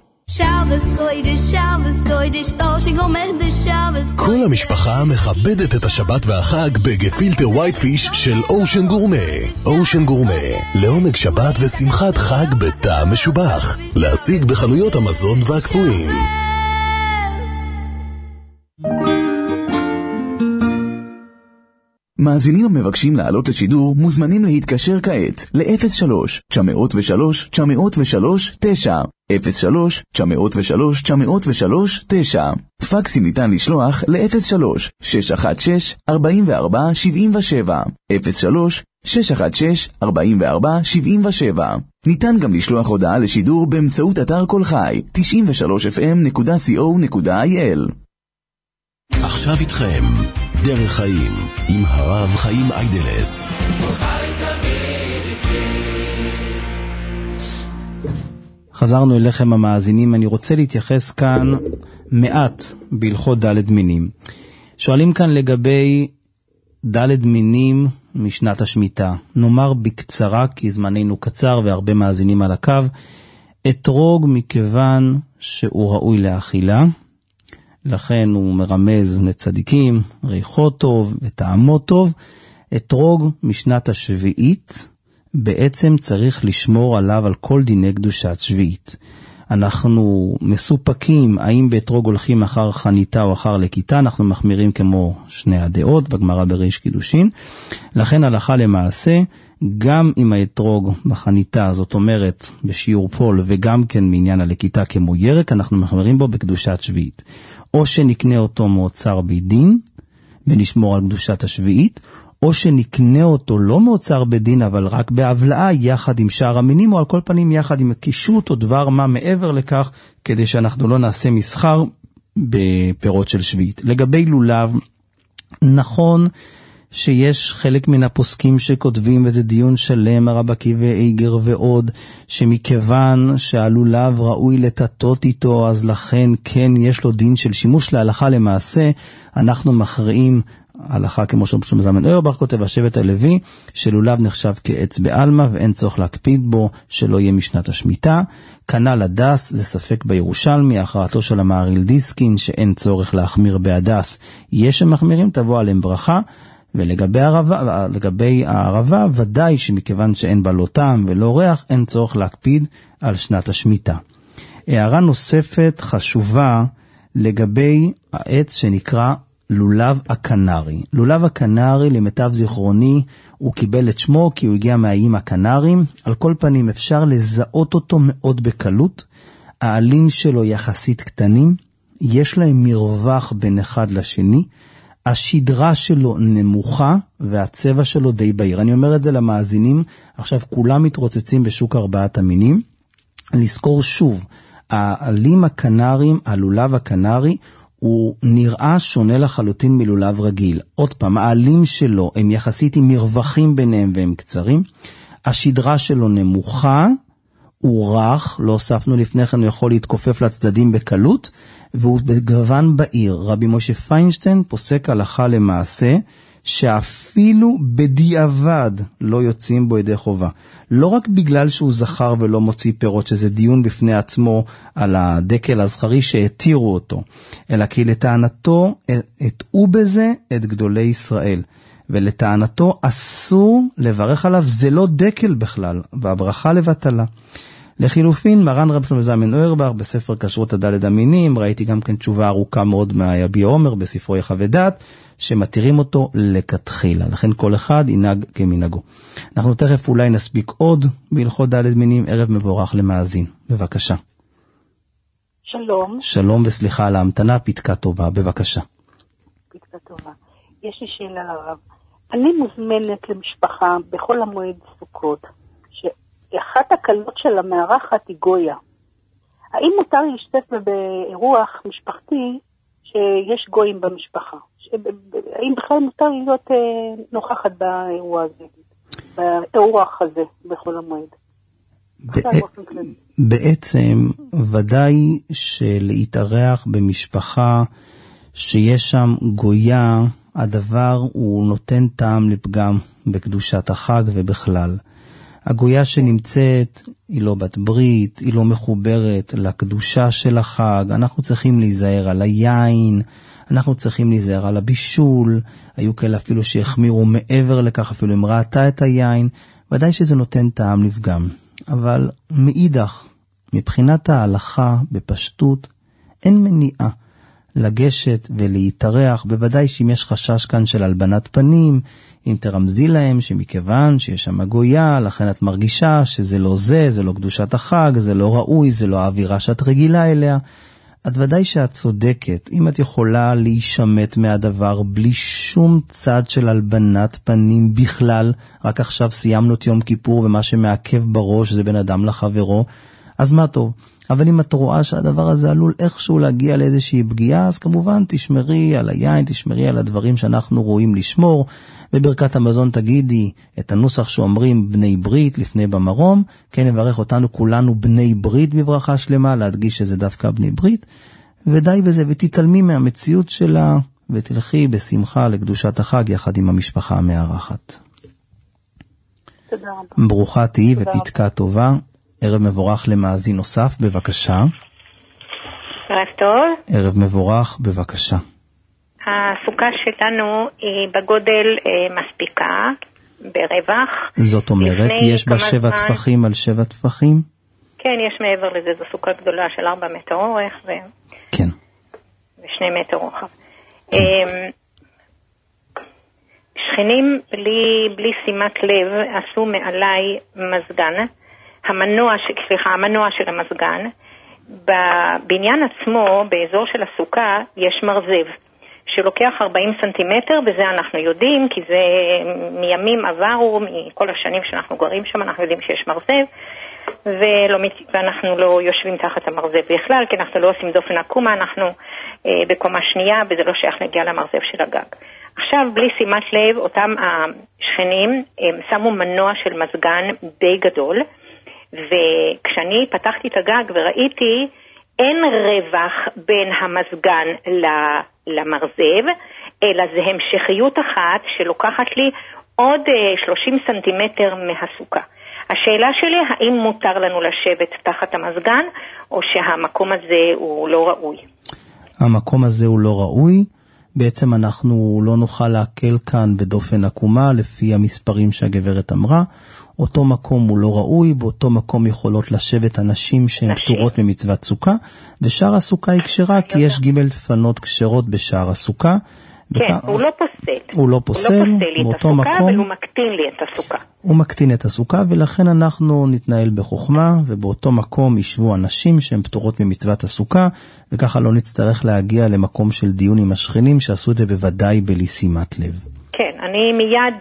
Speaker 3: כל המשפחה מכבדת את השבת והחג בגפילטר ווייט פיש של אושן גורמה. אושן גורמה, לעונג שבת ושמחת חג בטעם משובח. להשיג בחנויות המזון והקפואים.
Speaker 4: מאזינים המבקשים לעלות לשידור מוזמנים להתקשר כעת ל-אפס שלוש תשע אפס שלוש תשע אפס שלוש תשע אפס שלוש תשע אפס שלוש תשע אפס שלוש תשע. פקסים ניתן לשלוח ל-אפס שלוש שש אחת שש ארבע ארבע שבע שבע אפס שלוש שש אחת שש ארבע ארבע שבע שבע. ניתן גם לשלוח הודעה לשידור באמצעות אתר כל חי תשעים ושלוש אף אם נקודה סי או נקודה איי אל.
Speaker 3: עכשיו איתכם דרך חיים עם הרב חיים איידלס.
Speaker 5: חזרנו אליכם המאזינים. אני רוצה להתייחס כאן מעט בהלכות ד' מינים. שואלים כאן לגבי ד' מינים משנת השמיטה. נאמר בקצרה כי זמננו קצר והרבה מאזינים על הקו. אתרוג מכיוון שהוא ראוי לאכילה, לכן הוא מרמז לצדיקים, ריחו טוב וטעמו טוב. אתרוג משנת השביעית בעצם צריך לשמור עליו על כל דיני קדושת שביעית. אנחנו מסופקים האם באתרוג הולכים אחר חניתה או אחר לקיטה, אנחנו מחמירים כמו שני הדעות בגמרא בריש קידושין. לכן הלכה למעשה, גם אם האתרוג בחניתה, זאת אומרת בשיעור פול, וגם כן מעניין הלקיטה כמו ירק, אנחנו מחמירים בו בקדושת שביעית. או שנקנה אותו מאוצר בית דין ונשמור על קדושת השביעית, או שנקנה אותו לא מאוצר בדין, אבל רק בהבלעה יחד עם שאר המינים, או על כל פנים יחד עם קישוט או דבר מה מעבר לכך, כדי שאנחנו לא נעשה מסחר בפירות של שביעית. לגבי לולב, נכון שיש חלק מן הפוסקים שכותבים, וזה דיון שלם, הרב עקיבא איגר ועוד, שמכיוון שהלולב ראוי לטטות איתו, אז לכן כן יש לו דין של שימוש להלכה למעשה. אנחנו מכריעים הלכה כמו שרבי זלמן אוירבך כותב, השבט הלוי, שלולב נחשב כעץ בעלמא ואין צורך להקפיד בו שלא יהיה משנת השמיטה. כנ"ל הדס, זה ספק בירושלמי, הכרעתו של המהרי"ל דיסקין שאין צורך להחמיר בהדס, יש שמחמירים, תבוא עליהם ברכה. ולגבי הערבה, לגבי הערבה, ודאי שמכיוון שאין בה לא טעם ולא ריח, אין צורך להקפיד על שנת השמיטה. הערה נוספת חשובה לגבי העץ שנקרא לולב הקנרי. לולב הקנרי, למיטב זיכרוני, הוא קיבל את שמו כי הוא הגיע מהאיים הקנרים. על כל פנים אפשר לזהות אותו מאוד בקלות. העלים שלו יחסית קטנים, יש להם מרווח בין אחד לשני, השדרה שלו נמוכה והצבע שלו די בהיר. אני אומר את זה למאזינים, עכשיו כולם מתרוצצים בשוק ארבעת המינים. לזכור שוב, העלים הקנרים, הלולב הקנרי, הוא נראה שונה לחלוטין מלולב רגיל. עוד פעם, העלים שלו הם יחסית עם מרווחים ביניהם והם קצרים. השדרה שלו נמוכה, הוא רך, לא הוספנו לפני כן, הוא יכול להתכופף לצדדים בקלות, והוא בגוון בעיר. רבי משה פיינשטיין פוסק הלכה למעשה, שאפילו בדיעבד לא יוצאים בו ידי חובה. לא רק בגלל שהוא זכר ולא מוציא פירות, שזה דיון בפני עצמו על הדקל הזכרי שהתירו אותו, אלא כי לטענתו התאו בזה את גדולי ישראל, ולטענתו אסור לברך עליו, זה לא דקל בכלל, והברכה לבטלה. לחילופין, מרן רב שלמה זלמן אוירבך בספר כשרות הדלת המינים, ראיתי גם כן תשובה ארוכה מאוד מהיביע עומר בספרו יחווה דעת, שמתירים אותו לכתחילה, לכן כל אחד ינהג כמנהגו. אנחנו תכף אולי נספיק עוד בהלכות דלת מינים. ערב מבורך למאזין, בבקשה.
Speaker 17: שלום.
Speaker 5: שלום וסליחה על ההמתנה, פתקה טובה, בבקשה.
Speaker 17: פתקה טובה. יש לי שאלה לרב. אני מוזמנת למשפחה בכל המועד סוכות, שאחת הקלות של המארחת היא גויה. האם מותר להשתתף באירוח משפחתי שיש גויים במשפחה? האם בכלל מותר להיות נוכחת באירוע הזה, באירוח הזה בכל המועד?
Speaker 5: בעצם ודאי שלהתארח במשפחה שיש שם גויה, הדבר הוא נותן טעם לפגם בקדושת החג ובכלל. הגויה שנמצאת היא לא בת ברית, היא לא מחוברת לקדושה של החג. אנחנו צריכים להיזהר על היין, אנחנו צריכים להיזהר על הבישול. היו כאלה אפילו שהחמירו מעבר לכך, אפילו אם ראתה את היין. ודאי שזה נותן טעם לפגם. אבל מאידך, מבחינת ההלכה בפשטות, אין מניעה לגשת ולהתארח. בוודאי שאם יש חשש כאן של הלבנת פנים, אם תרמזי להם שמכיוון שיש שם גויה, לכן את מרגישה שזה לא זה, זה לא קדושת החג, זה לא ראוי, זה לא האווירה שאת רגילה אליה, את ודאי שאת צודקת. אם את יכולה להישמט מהדבר בלי שום צד של הלבנת פנים בכלל, רק עכשיו סיימנו את יום כיפור ומה שמעכב בראש זה בין אדם לחברו, אז מה טוב. אבל אם את רואה שהדבר הזה עלול איכשהו להגיע לאיזושהי פגיעה, אז כמובן תשמרי על היין, תשמרי על הדברים שאנחנו רואים לשמור. בברכת המזון תגידי את הנוסח שאומרים בני ברית לפני במרום, כן נברך אותנו כולנו בני ברית בברכה שלמה, להדגיש שזה דווקא בני ברית, ודי בזה, ותתעלמי מהמציאות שלה, ותלכי בשמחה לקדושת החג יחד עם המשפחה המארחת.
Speaker 17: תודה רבה.
Speaker 5: ברוכה תהי ופתקה טובה. ערב מבורך למאזין נוסף, בבקשה.
Speaker 18: ערב טוב.
Speaker 5: ערב מבורך, בבקשה.
Speaker 18: הסוכה שלנו היא בגודל אה, מספיקה, ברווח.
Speaker 5: זאת אומרת, יש בה שבע זמן... טפחים על שבע טפחים?
Speaker 18: כן, יש מעבר לזה, זו סוכה גדולה של ארבע מטר אורך ו...
Speaker 5: כן.
Speaker 18: ושני מטר רוחב. כן. אה, שכנים בלי, בלי שימת לב עשו מעליי מזגן, המנוע, סליחה, המנוע של המזגן. בבניין עצמו, באזור של הסוכה, יש מרזב, שלוקח ארבעים סנטימטר, וזה אנחנו יודעים, כי זה מימים עברו, מכל השנים שאנחנו גרים שם, אנחנו יודעים שיש מרזב, ולא, ואנחנו לא יושבים תחת המרזב בכלל, כי אנחנו לא עושים דופן עקומה, אנחנו אה, בקומה שנייה, וזה לא שייך להגיע למרזב של הגג. עכשיו, בלי שימת לב, אותם השכנים הם שמו מנוע של מזגן די גדול, וכשאני פתחתי את הגג וראיתי, אין רווח בין המזגן למרזב, אלא זה המשכיות אחת שלוקחת לי עוד שלושים סנטימטר מהסוכה. השאלה שלי, האם מותר לנו לשבת תחת המזגן, או שהמקום הזה הוא לא ראוי?
Speaker 5: המקום הזה הוא לא ראוי. בעצם אנחנו לא נוכל להקל כאן בדופן עקומה, לפי המספרים שהגברת אמרה. אותו מקום הוא לא ראוי, באותו מקום יכולות לשבת אנשים שהן פטורות ממצוות סוכה, ושאר הסוכה היא כשרה, כי יש ג' דפנות כשרות בשאר הסוכה.
Speaker 18: כן, הוא לא פוסל.
Speaker 5: הוא לא פוסל,
Speaker 18: באותו מקום. אבל הוא מקטין לי את הסוכה.
Speaker 5: הוא מקטין את הסוכה, ולכן אנחנו נתנהל בחוכמה, ובאותו מקום ישבו אנשים שהן פטורות ממצוות הסוכה, וככה לא נצטרך להגיע למקום של דיון עם השכנים, שעשו את זה בוודאי בלי שימת לב.
Speaker 18: כן, אני מיד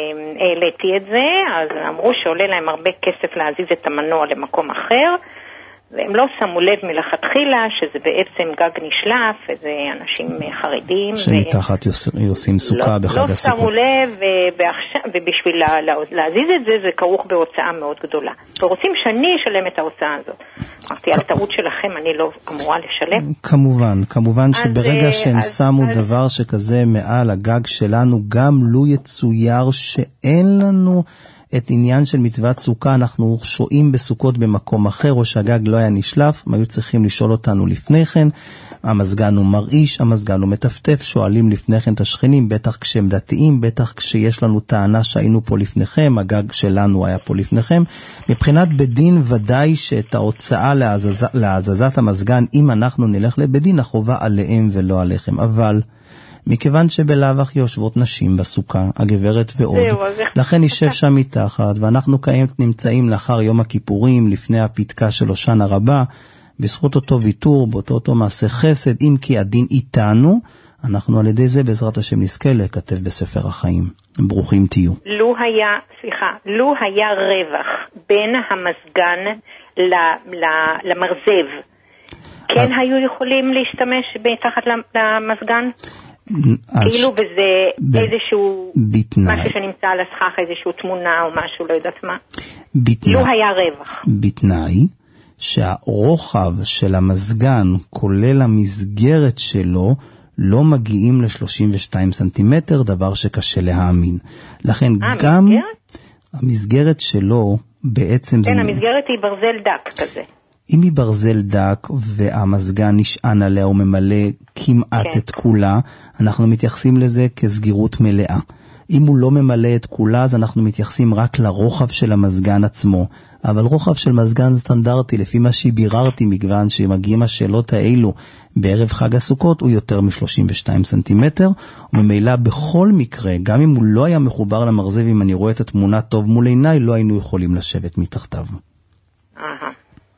Speaker 18: העליתי את זה, אז אמרו שעולה להם הרבה כסף להזיז את המנוע למקום אחר, והם לא שמו לב מלכתחילה שזה בעצם גג נשלף, וזה אנשים חרדים.
Speaker 5: שמתחת ו... עושים סוכה
Speaker 18: לא,
Speaker 5: בחג
Speaker 18: לא
Speaker 5: הסוכות.
Speaker 18: לא שמו לב, ובעכשיו, ובשביל לה, לה, להזיז את זה, זה כרוך בהוצאה מאוד גדולה. ורוצים שאני אשלם את ההוצאה הזאת. אמרתי, על טעות שלכם אני לא אמורה לשלם.
Speaker 5: כמובן, כמובן שברגע
Speaker 18: אז,
Speaker 5: שהם
Speaker 18: אז,
Speaker 5: שמו
Speaker 18: אז...
Speaker 5: דבר שכזה מעל הגג שלנו, גם לו יצויר שאין לנו את עניין של מצוות סוכה, אנחנו שועים בסוכות במקום אחר, או שהגג לא היה נשלף, הם היו צריכים לשאול אותנו לפני כן, המזגן הוא מרעיש, המזגן הוא מטפטף, שואלים לפני כן את השכנים, בטח כשהם דתיים, בטח כשיש לנו טענה שהיינו פה לפניכם, הגג שלנו היה פה לפניכם. מבחינת בדין ודאי שאת ההוצאה להזז, להזזת המזגן, אם אנחנו נלך לבדין, החובה עליהם ולא עליכם. אבל מכיוון שבלאבך יושבות נשים בסוכה, הגברת ועוד, לכן נשב שם מתחת, ואנחנו כעת נמצאים לאחר יום הכיפורים, לפני הפתקה של הושענא רבה, בזכות אותו ויתור, באותו אותו מעשה חסד, אם כי הדין איתנו, אנחנו על ידי זה בעזרת השם נזכה לכתב בספר החיים. ברוכים תהיו.
Speaker 18: לו היה, סליחה, לו היה רווח בין המזגן למרזב, כן היו יכולים להשתמש מתחת למזגן? כאילו וזה איזשהו משהו שנמצא על הסכך, איזשהו תמונה או משהו, לא יודעת מה. לא היה רווח.
Speaker 5: בתנאי שהרוחב של המזגן, כולל המסגרת שלו, לא מגיעים ל-שלושים ושתיים סנטימטר, דבר שקשה להאמין. לכן גם המסגרת שלו בעצם...
Speaker 18: כן, המסגרת היא ברזל דק כזה.
Speaker 5: אם היא ברזל דק והמזגן נשען עליה וממלא כמעט כן. את כולה, אנחנו מתייחסים לזה כסגירות מלאה. אם הוא לא ממלא את כולה, אז אנחנו מתייחסים רק לרוחב של המזגן עצמו. אבל רוחב של מזגן סטנדרטי, לפי מה שביררתי, מגוון שמגיעים השאלות האלו בערב חג הסוכות, הוא יותר מ-שלושים ושתיים סנטימטר, וממילא בכל מקרה, גם אם הוא לא היה מחובר למרזב, אם אני רואה את התמונה טוב מול עיניי, לא היינו יכולים לשבת מתחתיו.
Speaker 18: אהה.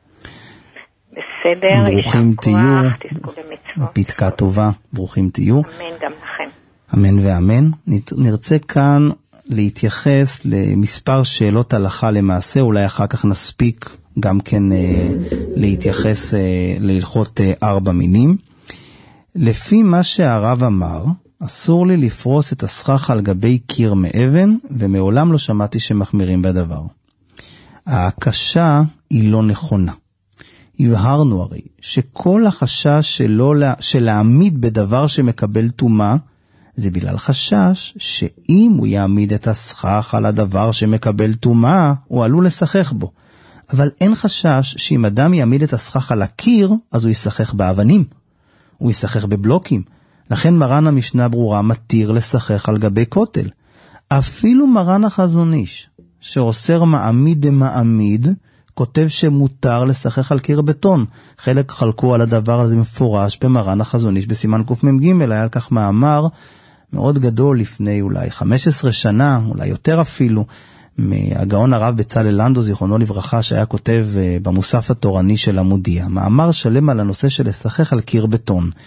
Speaker 18: בסדר,
Speaker 5: ברוכים תהיו, פתקה טובה, ברוכים תהיו.
Speaker 18: אמן גם לכם.
Speaker 5: אמן ואמן. נרצה כאן להתייחס למספר שאלות הלכה למעשה, אולי אחר כך נספיק גם כן אה, להתייחס אה, להלכות אה, ארבע מינים. לפי מה שהרב אמר, אסור לי לפרוס את הסכך על גבי קיר מאבן, ומעולם לא שמעתי שמחמירים בדבר. ההקשה היא לא נכונה. הבהרנו הרי שכל החשש שלא, של להעמיד בדבר שמקבל תומה, זה בגלל חשש שאם הוא יעמיד את הסכך על הדבר שמקבל תומה, הוא עלול לשחך בו. אבל אין חשש שאם אדם יעמיד את הסכך על הקיר, אז הוא ישחך באבנים. הוא ישחך בבלוקים. לכן מרן המשנה ברורה מתיר לשחך על גבי כותל. אפילו מרן החזון איש, שאוסר מעמיד דמעמיד, כותב שמותר לשחך על קיר בטון. חלק חלקו על הדבר הזה מפורש במרן החזון איש בסימן קמ"ג, היה על כך מאמר מאוד גדול לפני אולי חמש עשרה שנה, אולי יותר אפילו, מהגאון הרב בצלאל לנדו, זיכרונו לברכה, שהיה כותב במוסף התורני של המודיע. מאמר שלם על הנושא של לשחך על קיר בטון.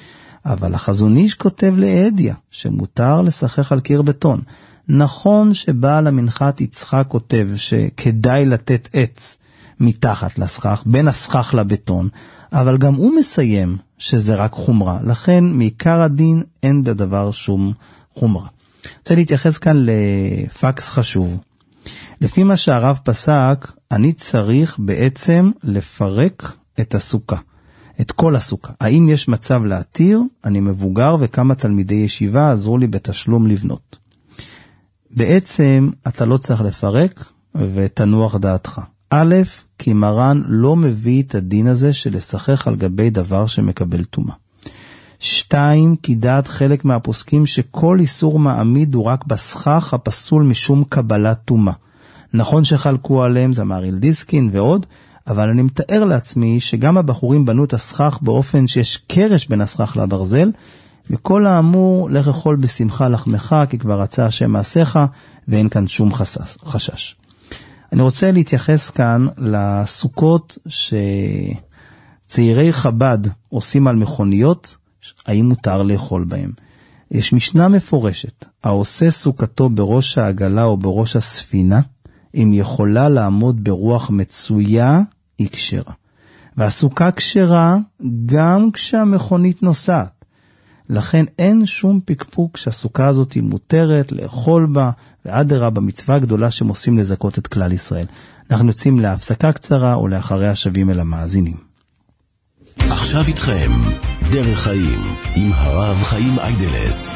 Speaker 5: אבל החזון איש כותב לאדיה שמותר לשחק על קיר בטון. נכון שבעל המנחת יצחק כותב שכדאי לתת עץ מתחת לסכך, בין הסכך לבטון, אבל גם הוא מסיים שזה רק חומרה. לכן מעיקר הדין אין בדבר שום חומרה. רוצה להתייחס כאן לפקס חשוב. לפי מה שהרב פסק, אני צריך בעצם לפרק את הסוכה, את כל הסוכה. האם יש מצב להתיר? אני מבוגר וכמה תלמידי ישיבה עזרו לי בתשלום לבנות. בעצם אתה לא צריך לפרק ותנוח דעתך. א', כי מרן לא מביא את הדין הזה של לשחק על גבי דבר שמקבל תומה. שתיים, כי דעת חלק מהפוסקים שכל איסור מעמיד הוא רק בסכך הפסול משום קבלת תומה. נכון שחלקו עליהם, זה מאריל דיסקין ועוד, אבל אני מתאר לעצמי שגם הבחורים בנו את הסכך באופן שיש קרש בין הסכך לברזל, וכל האמור לך אכול בשמחה לחמך, כי כבר רצה השם מעשיך, ואין כאן שום חשש. חשש. אני רוצה להתייחס כאן לסוכות שצעירי חב"ד עושים על מכוניות, האם מותר לאכול בהם. יש משנה מפורשת, העושה סוכתו בראש העגלה או בראש הספינה, אם יכולה לעמוד ברוח מצויה, היא כשרה. והסוכה כשרה גם כשהמכונית נוסעת. לכן אין שום פקפוק שהסוכה הזאת היא מותרת לאכול בה, ועדרה במצווה הגדולה שהם עושים לזכות את כלל ישראל. אנחנו יוצאים להפסקה קצרה, או לאחריה שבים אל המאזינים.
Speaker 3: עכשיו איתכם, דרך חיים, עם הרב חיים איידלס.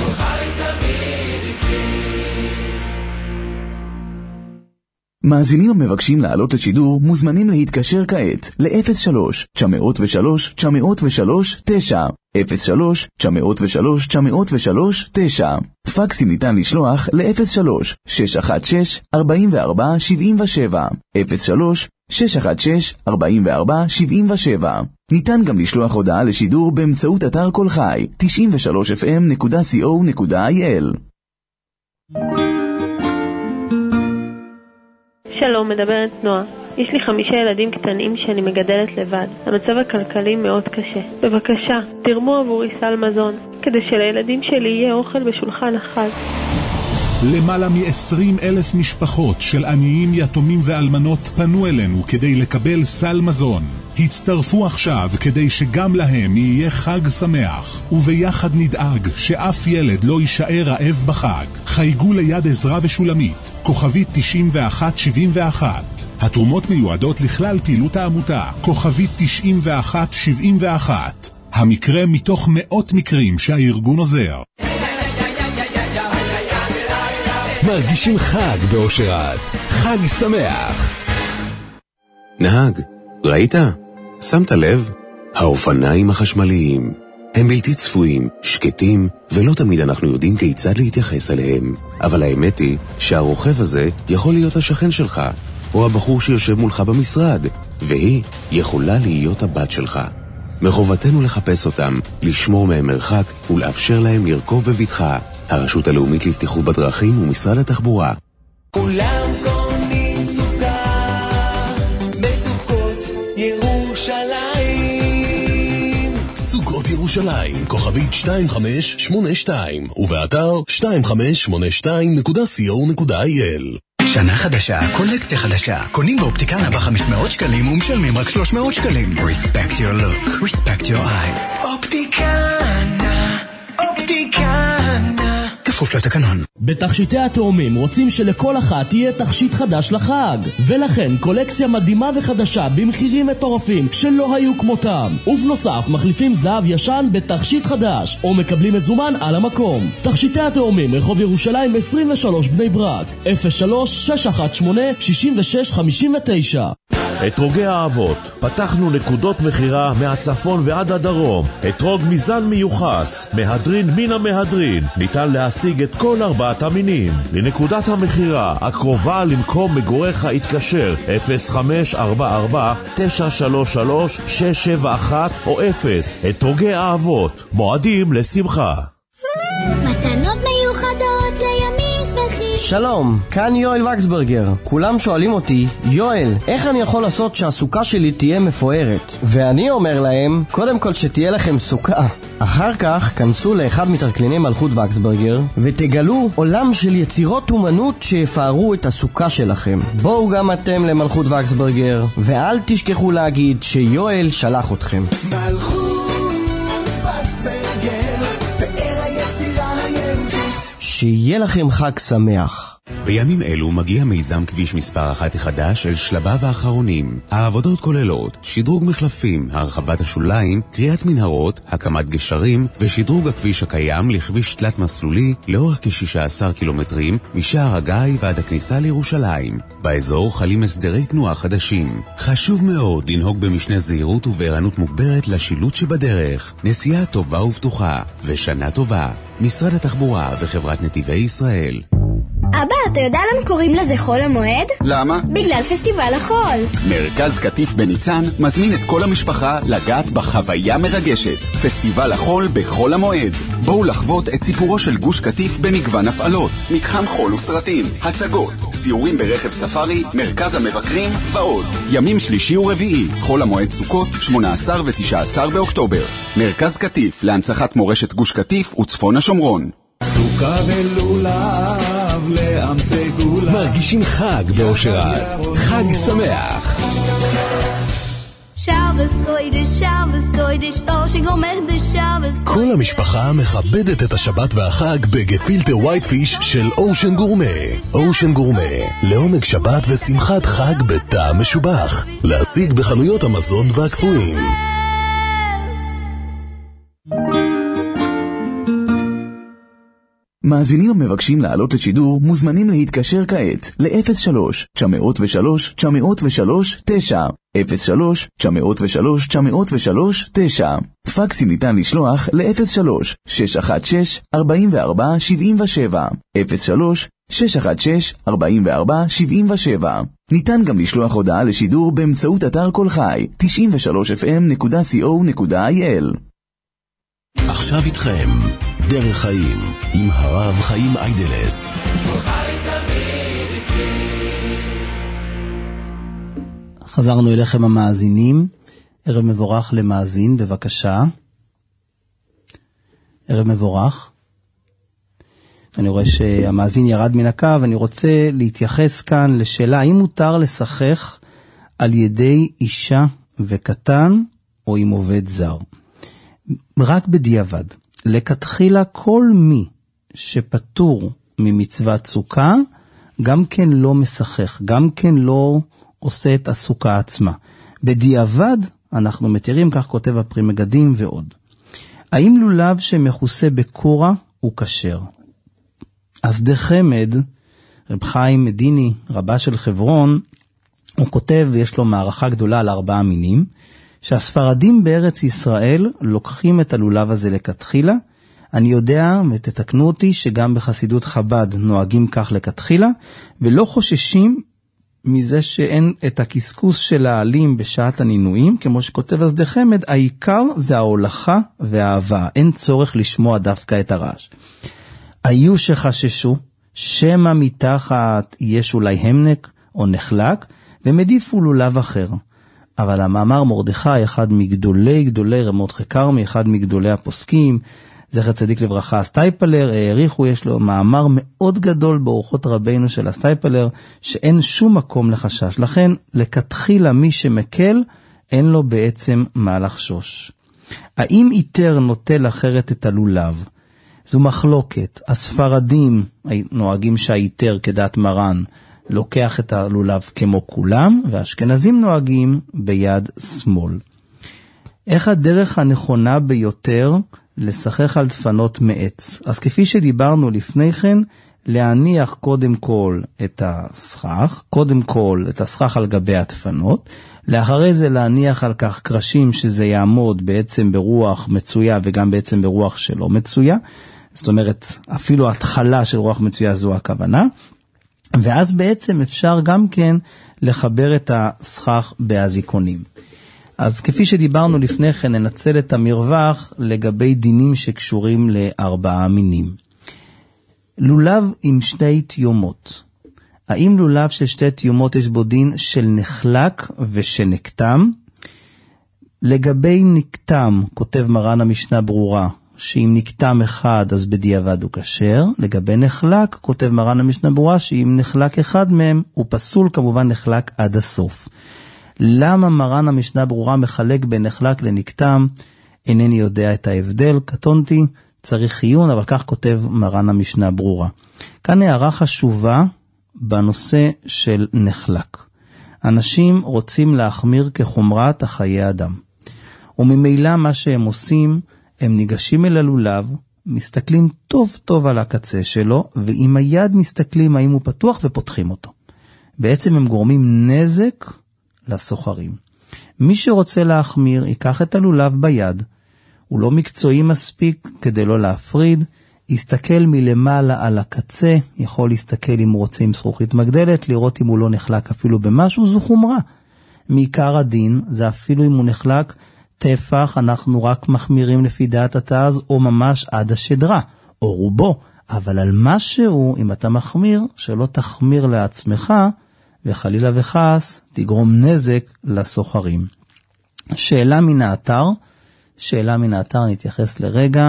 Speaker 4: מאזינים המבקשים לעלות לשידור מוזמנים להתקשר כעת ל-אפס שלוש תשע אפס שלוש תשע אפס שלוש תשע אפס שלוש תשע אפס שלוש תשע אפס שלוש תשע. פקסים ניתן לשלוח ל-אפס שלוש שש אחת שש ארבע ארבע שבע שבע אפס שלוש שש אחת שש ארבע ארבע שבע שבע. ניתן גם לשלוח הודעה לשידור באמצעות אתר כל חי תשעים ושלוש אף אם נקודה סי או נקודה איי אל.
Speaker 9: שלום, מדברת נועה. יש לי חמישה ילדים קטנים שאני מגדלת לבד. המצב הכלכלי מאוד קשה. בבקשה, תרמו עבורי סל מזון, כדי שלילדים שלי יהיה אוכל בשולחן החג.
Speaker 10: למעלה מ-עשרים אלף משפחות של עניים, יתומים ואלמנות פנו אלינו כדי לקבל סל מזון. הצטרפו עכשיו כדי שגם להם יהיה חג שמח, וביחד נדאג שאף ילד לא יישאר רעב בחג. חייגו ליד עזרה ושולמית, כוכבית תשעים ואחת שבעים ואחת. התרומות מיועדות לכלל פעילות העמותה, כוכבית תשעים ואחת שבעים ואחת. המקרה מתוך מאות מקרים שהארגון עוזר.
Speaker 3: מרגישים חג באושרת. חג שמח.
Speaker 19: נהג, ראית? שמת לב? האופניים החשמליים. הם בלתי צפויים, שקטים, ולא תמיד אנחנו יודעים כיצד להתייחס אליהם. אבל האמת היא שהרוכב הזה יכול להיות השכן שלך, או הבחור שיושב מולך במשרד, והיא יכולה להיות הבת שלך. מחובתנו לחפש אותם, לשמור מהם מרחק ולאפשר להם לרכוב בבטחה. הרשות הלאומית לבטיחות בדרכים ומשרד התחבורה.
Speaker 12: כולם קונים סוכה בסוכות ירושלים.
Speaker 3: סוכות ירושלים, כוכבית שתיים חמש שמונה שתיים, ובאתר שתיים חמש שמונה שתיים נקודה סי או נקודה איי אל.
Speaker 11: שנה חדשה, קולקציה חדשה. קונים באופטיקנה ב-חמש מאות שקלים ומשלמים רק שלוש מאות שקלים. Respect your look, respect your eyes.
Speaker 12: אופטיקנה, אופטיקנה.
Speaker 11: כפוף לתקנון.
Speaker 14: בתכשיטי התאומים רוצים שלכל אחת תהיה תכשיט חדש לחג, ולכן קולקציה מדהימה וחדשה במחירים מטורפים שלא היו כמותם. ובנוסף מחליפים זהב ישן בתכשיט חדש, או מקבלים מזומן על המקום. תכשיטי התאומים, רחוב ירושלים עשרים ושלוש בני ברק, אפס שלוש שש אחת שמונה שש שש חמש תשע.
Speaker 20: אתרוגי האבות, פתחנו נקודות מחירה מהצפון ועד הדרום. אתרוג מזן מיוחס, מהדרין מן המהדרין, ניתן להשיג את כל ארבעת המינים. לנקודת המחירה הקרובה למקום מגוריך התקשר אפס חמש ארבע ארבע תשע שלוש שלוש שש שבע אחת או אפס. אתרוגי האבות, מועדים לשמחה.
Speaker 16: מתנות מיוחדות לימים שמחים.
Speaker 14: שלום, כאן יואל וקסברגר. כולם שואלים אותי, יואל, איך אני יכול לעשות שהסוכה שלי תהיה מפוארת? ואני אומר להם, קודם כל שתהיה לכם סוכה. אחר כך כנסו לאחד מתרקליני מלכות וקסברגר ותגלו עולם של יצירות אומנות שיפארו את הסוכה שלכם. בואו גם אתם למלכות וקסברגר, ואל תשכחו להגיד שיואל שלח אתכם.
Speaker 12: מלכות וקסברגר, פאר היצירה היהודית.
Speaker 14: שיהיה לכם חג שמח.
Speaker 19: בימים אלו מגיע מיזם כביש מספר אחת החדש של שלביו האחרונים. העבודות כוללות שדרוג מחלפים, הרחבת השוליים, קריאת מנהרות, הקמת גשרים ושדרוג הכביש הקיים לכביש תלת מסלולי לאורך כ-שישה עשר קילומטרים משער הגיא ועד הכניסה לירושלים. באזור חלים הסדרי תנועה חדשים. חשוב מאוד לנהוג במשנה זהירות ובערנות מוגברת לשילוט שבדרך. נסיעה טובה ובטוחה ושנה טובה. משרד התחבורה וחברת נתיבי ישראל.
Speaker 16: אבא, אתה יודע למה קוראים לזה חול המועד?
Speaker 1: למה?
Speaker 16: בגלל פסטיבל החול.
Speaker 1: מרכז קטיף בניצן מזמין את כל המשפחה לגעת בחוויה מרגשת. פסטיבל החול בחול המועד. בואו לחוות את סיפורו של גוש קטיף במגוון הפעלות. מתחם חול וסרטים, הצגות, סיורים ברכב ספארי, מרכז המבקרים ועוד. ימים שלישי ורביעי, חול המועד סוכות, שמונה עשר ותשעה עשר באוקטובר. מרכז קטיף להנצחת מורשת גוש קטיף וצפון השומרון.
Speaker 12: סוכה ולולב לעם סגולה,
Speaker 3: מרגישים חג באושר עד. חג שמח.
Speaker 11: כל המשפחה מכבדת את השבת והחג בגפילטה ווייט פיש של אושן גורמה. אושן גורמה, לעומק שבת ושמחת חג בטעם משובח. להשיג בחנויות המזון והקפואים.
Speaker 4: מאזינים המבקשים לעלות לשידור מוזמנים להתקשר כעת ל-אפס שלוש תשע אפס שלוש תשע אפס שלוש תשע אפס שלוש תשע אפס שלוש תשע אפס שלוש תשע. פקסים ניתן לשלוח ל-אפס שלוש שש אחת שש ארבע ארבע שבע שבע אפס שלוש שש אחת שש ארבע ארבע שבע שבע. ניתן גם לשלוח הודעה לשידור באמצעות אתר כל חי תשעים ושלוש אף אם נקודה סי או נקודה איי אל.
Speaker 3: עכשיו איתכם דרך חיים עם הרב חיים איידלס.
Speaker 5: חזרנו אליכם המאזינים. ערב מבורך למאזין, בבקשה. ערב מבורך. אני רואה שהמאזין ירד מן הקו. אני רוצה להתייחס כאן לשאלה האם מותר לשחק על ידי אישה וקטן או עם עובד זר. רק בדיעבד. לכתחילה כל מי שפטור ממצוות סוכה, גם כן לא משחק, גם כן לא עושה את הסוכה עצמה. בדיעבד אנחנו מתירים, כך כותב הפרי מגדים ועוד. האם לולב שמכוסה בקורה הוא כשר? אז דה חמד, רב חיים מדיני, רבה של חברון, הוא כותב, ויש לו מערכה גדולה על ארבעה מינים, שהספרדים בארץ ישראל לוקחים את הלולב הזה לכתחילה. אני יודע, ותתקנו אותי, שגם בחסידות חב"ד נוהגים כך לכתחילה, ולא חוששים מזה שאין את הכסכוס של העלים בשעת הנינויים, כמו שכותב אז דה חמד, העיקר זה ההולכה והאהבה, אין צורך לשמוע דווקא את הרעש. היו שחששו, שמה מתחת יש אולי המנק או נחלק, ומדיפו לולב אחר. אבל המאמר מרדכי, אחד מגדולי גדולי רמות כרמי, אחד מגדולי הפוסקים, זכר צדיק לברכה הסטייפלר, העריכו, יש לו מאמר מאוד גדול באורחות רבינו של הסטייפלר, שאין שום מקום לחשש. לכן, לכתחילה מי שמקל, אין לו בעצם מה לחשוש. האם איתר נוטל אחרת את הלולב? זו מחלוקת. הספרדים נוהגים שהאיתר כדת מרן, לוקח את הלולב כמו כולם, והאשכנזים נוהגים ביד שמאל. איך הדרך הנכונה ביותר לשחק על דפנות מעץ? אז כפי שדיברנו לפני כן, להניח קודם כל את הסכך, קודם כל את הסכך על גבי הדפנות, לאחרי זה להניח על כך קרשים שזה יעמוד בעצם ברוח מצויה וגם בעצם ברוח שלא מצויה, זאת אומרת אפילו התחלה של רוח מצויה זו הכוונה, ואז בעצם אפשר גם כן לחבר את הסכך באזיקונים. אז כפי שדיברנו לפני כן, ננצל את המרווח לגבי דינים שקשורים לארבעה מינים. לולב עם שתי תיומות. האם לולב של שתי תיומות יש בו דין של נחלק ושל נקתם? לגבי נקתם, כותב מרן המשנה ברורה, שאם נקתם אחד אז בדיעבד הוא כשר. לגבי נחלק, כותב מרן המשנה ברורה, שאם נחלק אחד מהם הוא פסול, כמובן נחלק עד הסוף. למה מרן המשנה ברורה מחלק בין נחלק לנקתם? אינני יודע את ההבדל, קטונתי, צריך עיון, אבל כך כותב מרן המשנה ברורה. כאן הערה חשובה בנושא של נחלק. אנשים רוצים להחמיר כחומרת החיי אדם. וממילא מה שהם עושים, הם ניגשים אל הלולב, מסתכלים טוב טוב על הקצה שלו, ועם היד מסתכלים האם הוא פתוח ופותחים אותו. בעצם הם גורמים נזק לסוחרים. מי שרוצה להחמיר, ייקח את הלולב ביד, הוא לא מקצועי מספיק כדי לא להפריד, יסתכל מלמעלה על הקצה, יכול להסתכל אם הוא רוצה עם זכוכית מגדלת, לראות אם הוא לא נחלק אפילו במשהו, זו חומרה. מעיקר הדין, זה אפילו אם הוא נחלק, טפח אנחנו רק מחמירים לפי דעת התז, או ממש עד השדרה, או רובו, אבל על משהו, אם אתה מחמיר, שלא תחמיר לעצמך, וחלילה וחס, תגרום נזק לסוחרים. שאלה מן האתר, שאלה מן האתר, נתייחס לרגע.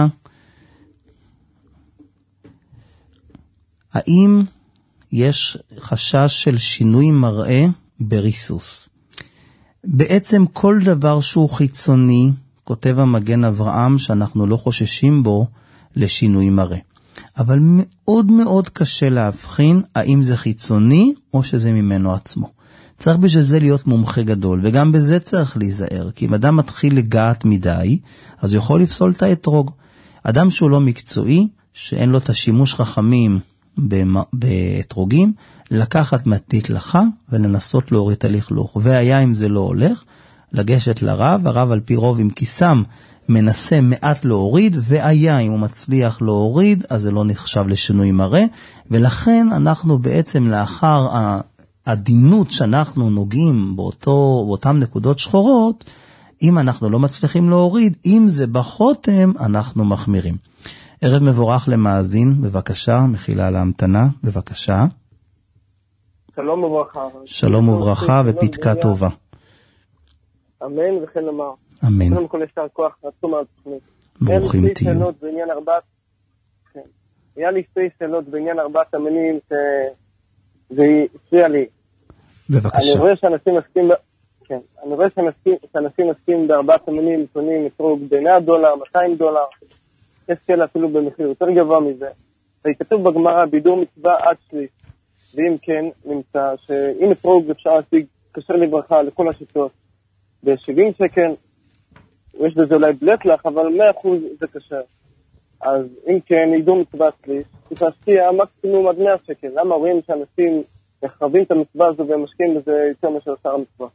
Speaker 5: האם יש חשש של שינוי מראה בריסוס? בעצם כל דבר שהוא חיצוני, כותב המגן אברהם, שאנחנו לא חוששים בו לשינוי מראה. אבל מאוד מאוד קשה להבחין האם זה חיצוני או שזה ממנו עצמו. צריך בשביל זה להיות מומחה גדול, וגם בזה צריך להיזהר, כי אם אדם מתחיל לגעת מדי, אז הוא יכול לפסול את האתרוג. אדם שהוא לא מקצועי, שאין לו את השימוש חכמים באתרוגים, לקחת מתנית לך ולנסות להוריד את הלכלוך. והיה אם זה לא הולך, לגשת לרב, הרב על פי רוב עם כיסם מנסה מעט להוריד, והיה אם הוא מצליח להוריד, אז זה לא נחשב לשינוי מראה, ולכן אנחנו בעצם לאחר העדינות שאנחנו נוגעים באותו, באותן נקודות שחורות, אם אנחנו לא מצליחים להוריד, אם זה בחותם, אנחנו מחמירים. ערב מבורך למאזין, בבקשה, מחילה על ההמתנה, בבקשה.
Speaker 21: שלום וברכה.
Speaker 5: שלום וברכה ופתקה טובה.
Speaker 21: אמן וכן אמר.
Speaker 5: אמן.
Speaker 21: קודם כל יש כוח עצום על התוכנית.
Speaker 5: ברוכים תהיו.
Speaker 21: היה לי שאלות בעניין ארבעת, כן. היה לי שתי שאלות בעניין ארבעת המינים שזה הפריע לי.
Speaker 5: בבקשה.
Speaker 21: אני רואה שאנשים מסכים, כן, אני רואה שאנשים מסכים בארבעת המינים, קונים אתרוג ב-מאה דולר, מאתיים דולר, יש כאלה אפילו במחיר יותר גבוה מזה. וכתוב בגמרא, בידור מצווה עד שליש. ואם כן, נמצא שאם אתרוג אפשר להשיג כשר לברכה לכל השיטות, ב-שבעים שקל, יש בזה אולי בלט לך, אבל מאה אחוז זה כשר. אז אם כן, ידור מצווה שליש, צריך להשקיע מקסימום עד מאה שקל. למה רואים שאנשים מחרבים את המצווה הזו והם משקיעים בזה יותר מאשר שאר המצווה?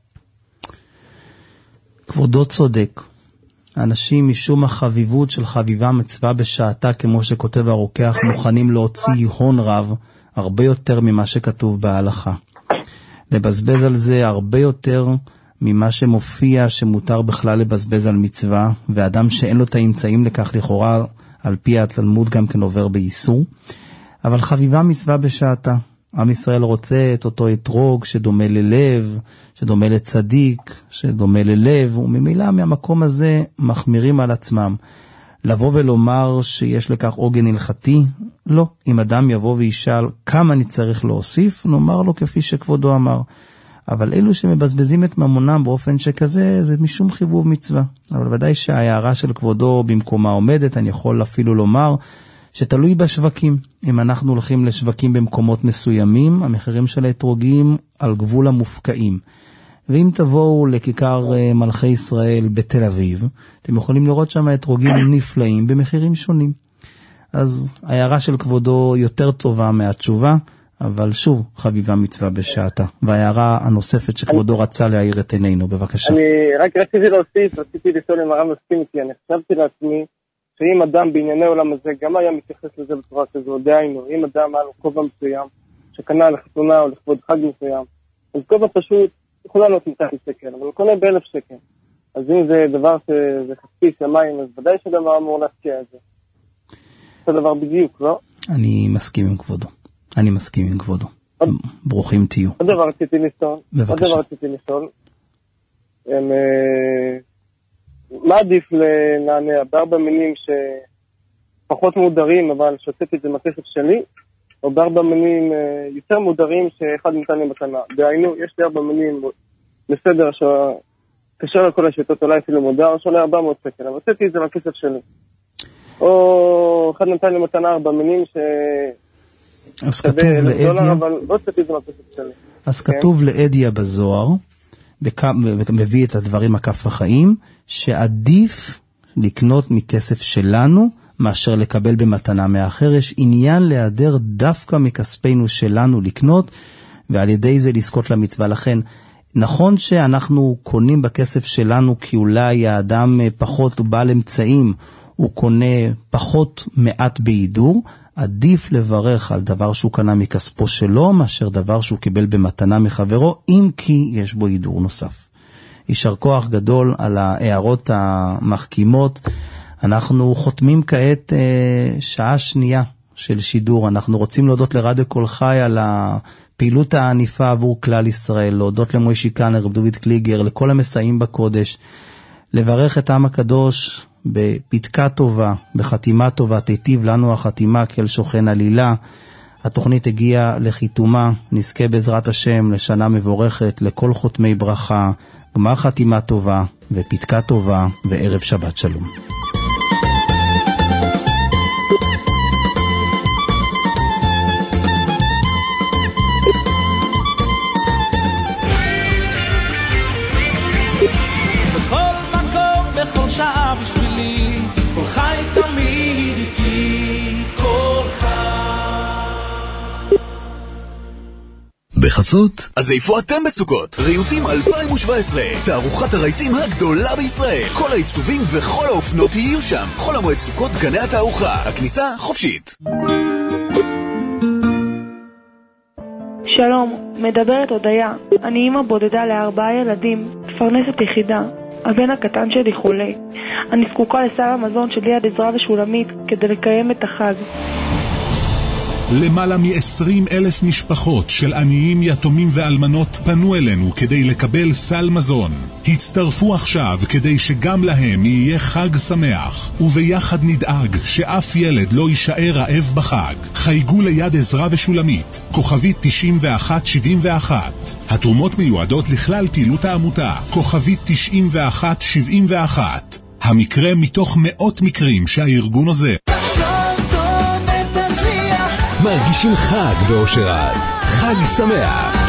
Speaker 5: כבודו צודק. אנשים משום החביבות של חביבה מצווה בשעתה, כמו שכותב הרוקח, מוכנים להוציא הון רב, הרבה יותר ממה שכתוב בהלכה. לבזבז על זה הרבה יותר ממה שמופיע שמותר בכלל לבזבז על מצווה, ואדם שאין לו את האמצעים לכך לכאורה, על פי התלמוד גם כן עובר באיסור. אבל חביבה מצווה בשעתה. עם ישראל רוצה את אותו אתרוג שדומה ללב, שדומה לצדיק, שדומה ללב, וממילא מהמקום הזה מחמירים על עצמם. לבוא ולומר שיש לכך עוגן הלכתי, לא. אם אדם יבוא וישאל כמה אני צריך להוסיף, נאמר לו כפי שכבודו אמר. אבל אלו שמבזבזים את ממונם באופן שכזה, זה משום חיבוב מצווה. אבל ודאי שההערה של כבודו במקומה עומדת, אני יכול אפילו לומר שתלוי בשווקים. אם אנחנו הולכים לשווקים במקומות מסוימים, המחירים של האתרוגים על גבול המופקעים. ואם תבואו לכיכר מלכי ישראל בתל אביב, אתם יכולים לראות שם אתרוגים נפלאים במחירים שונים. אז ההערה של כבודו יותר טובה מהתשובה, אבל שוב, חביבה מצווה בשעתה. וההערה הנוספת שכבודו רצה להעיר את עינינו, בבקשה.
Speaker 21: אני רק רציתי להוסיף, רציתי לשאול אם הרב מסכים איתי, אני חשבתי לעצמי, שאם אדם בענייני עולם הזה גם היה מתייחס לזה בצורה כזו, דהיינו, אם אדם היה לו כובע מסוים, שקנה לחתונה או לכבוד חג מסוים, אז כובע פשוט יכולה להיות מתחת שקל, אבל הוא קונה באלף שקל. אז אם זה דבר שזה חספי שמיים, אז ודאי שדבר אמור להשקיע את זה. זה דבר בדיוק, לא?
Speaker 5: אני מסכים עם כבודו. אני מסכים עם כבודו. ברוכים תהיו.
Speaker 21: עוד דבר רציתי לשאול.
Speaker 5: בבקשה.
Speaker 21: עוד דבר רציתי לשאול. מה עדיף לנענע? בארבע מינים שפחות מודרים, אבל שוצאתי את זה מהכסף שלי, או בארבע מינים יותר מודרים שאחד ניתן לי מתנה. דהיינו, יש לי ארבע מינים בסדר שקשר לכל השיטות, אולי אפילו מודר, שעולה ארבע מאות שקל, אבל הוצאתי את זה מהכסף שלי. או אחד נתן לי מתנה ארבע מינים ש...
Speaker 5: אז כתוב לאדיה,
Speaker 21: אבל לא הוצאתי את זה מהכסף שלי.
Speaker 5: אז כתוב לאדיה בזוהר, מביא את הדברים הכף החיים, שעדיף לקנות מכסף שלנו, מאשר לקבל במתנה מאחר. יש עניין להיעדר דווקא מכספינו שלנו לקנות, ועל ידי זה לזכות למצווה. לכן, נכון שאנחנו קונים בכסף שלנו, כי אולי האדם פחות הוא בעל אמצעים, הוא קונה פחות מעט בהידור, עדיף לברך על דבר שהוא קנה מכספו שלו, מאשר דבר שהוא קיבל במתנה מחברו, אם כי יש בו הידור נוסף. יישר כוח גדול על ההערות המחכימות. אנחנו חותמים כעת אה, שעה שנייה של שידור. אנחנו רוצים להודות לרדיו כל חי על הפעילות העניפה עבור כלל ישראל, להודות למוישי קאנר, רב דוד קליגר, לכל המסעים בקודש, לברך את עם הקדוש בפתקה טובה, בחתימה טובה, תיטיב לנו החתימה כאל שוכן עלילה. התוכנית הגיעה לחיתומה, נזכה בעזרת השם לשנה מבורכת, לכל חותמי ברכה, גמר חתימה טובה ופתקה טובה וערב שבת שלום.
Speaker 12: בכל שעה בשבילי, כל חי תמיד איתי, כל חי.
Speaker 2: בחסות, אז איפה אתם בסוכות? ריהוטים אלפיים שבע עשרה, תערוכת הרהיטים הגדולה בישראל. כל העיצובים וכל האופנות יהיו שם. חול המועד סוכות, גני התערוכה, הכניסה חופשית.
Speaker 9: שלום, מדברת הודיה. אני אמא בודדה לארבעה ילדים, מפרנסת יחידה. הבן הקטן שלי חולה. אני זקוקה לסל המזון של יד עזרא ושולמית כדי לקיים את החג.
Speaker 10: למעלה מ-עשרים אלף משפחות של עניים, יתומים ואלמנות פנו אלינו כדי לקבל סל מזון. הצטרפו עכשיו כדי שגם להם יהיה חג שמח, וביחד נדאג שאף ילד לא יישאר רעב בחג. חייגו ליד עזרא ושולמית, כוכבית תשעים ואחת שבעים ואחת. התרומות מיועדות לכלל פעילות העמותה, כוכבית תשעים ואחת שבעים ואחת. המקרה מתוך מאות מקרים שהארגון עוזר.
Speaker 3: מרגישים חג באושר עד. חג שמח.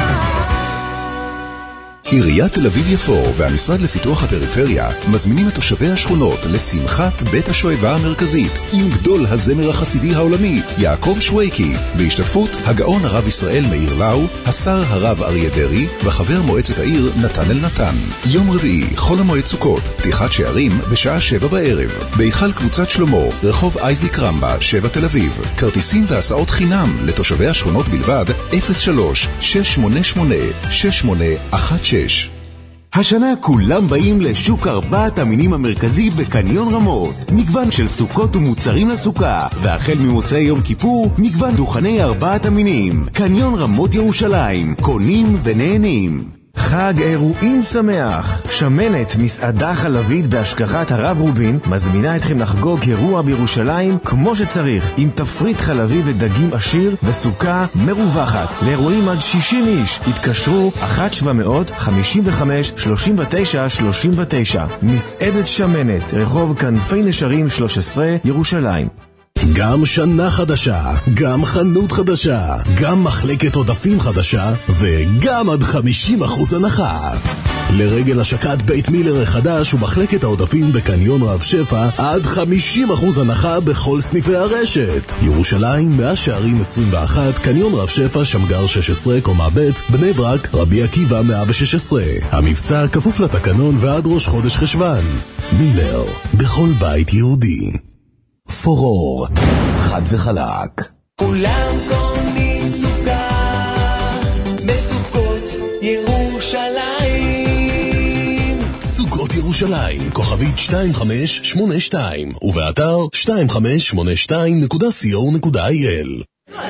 Speaker 2: עיריית תל אביב יפו והמשרד לפיתוח הפריפריה מזמינים את תושבי השכונות לשמחת בית השואבה המרכזית עם גדול הזמר החסידי העולמי יעקב שויקי, בהשתתפות הגאון הרב ישראל מאיר לאו, השר הרב אריה דרי וחבר מועצת העיר נתן אל נתן. יום רביעי, חול המועד סוכות, פתיחת שערים בשעה שבע בערב, בהיכל קבוצת שלמה, רחוב אייזיק רמבה, שבע תל אביב. כרטיסים והסעות חינם לתושבי השכונות בלבד, אפס שלוש שש שמונה שמונה שש שמונה אחת שש.
Speaker 3: השנה כולם באים לשוק ארבעת המינים המרכזי בקניון רמות. מגוון של סוכות ומוצרים לסוכה, והחל ממוצאי יום כיפור, מגוון דוכני ארבעת המינים. קניון רמות ירושלים, קונים ונהנים.
Speaker 22: חג אירועים שמח. שמנת מסעדה חלבית בהשגחת הרב רובין מזמינה אתכם לחגוג אירוע בירושלים כמו שצריך, עם תפריט חלבי ודגים עשיר וסוכה מרווחת. לאירועים עד שישים איש התקשרו אחת שבע מאות חמישים וחמש שלושים ותשע שלושים ותשע. מסעדת שמנת, רחוב כנפי נשרים שלוש עשרה, ירושלים.
Speaker 2: גם שנה חדשה, גם חנות חדשה, גם מחלקת עודפים חדשה, וגם עד חמישים אחוז הנחה. לרגל השקת בית מילר החדש ומחלקת העודפים בקניון רב שפע, עד חמישים אחוז הנחה בכל סניפי הרשת. ירושלים, מאה שערים עשרים ואחת, קניון רב שפע, שמגר שש עשרה, קומה ב', בני ברק, רבי עקיבא מאה ושש עשרה. המבצע כפוף לתקנון ועד ראש חודש חשבן. מילר, בכל בית יהודי. פורור, חד וחלק.
Speaker 12: כולם קונים סוכה בסוכות ירושלים.
Speaker 2: סוכות ירושלים בירושלים, כוכבית שתיים חמש שמונה שתיים, ובאתר שתיים חמש שמונה שתיים נקודה סי או נקודה איי אל.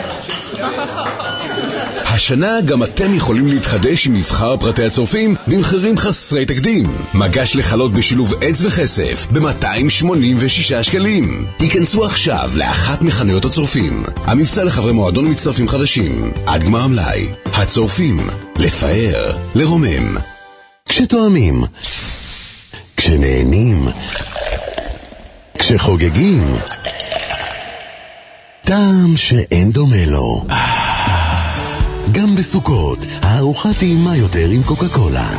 Speaker 6: השנה גם אתם יכולים להתחדש עם מבחר פרטי הצורפים במחירים חסרי תקדים. מגש לחלות בשילוב עץ וכסף ב-מאתיים שמונים ושישה שקלים. היכנסו עכשיו לאחת מחנויות הצורפים. המבצע לחברי מועדון מצטרפים חדשים. עד גמר המלאי. הצורפים. לפאר. לרומם. כשתואמים. כשנהנים. כשחוגגים. טעם שאין דומה לו. גם בסוכות, הארוחה טעימה יותר עם קוקה קולה.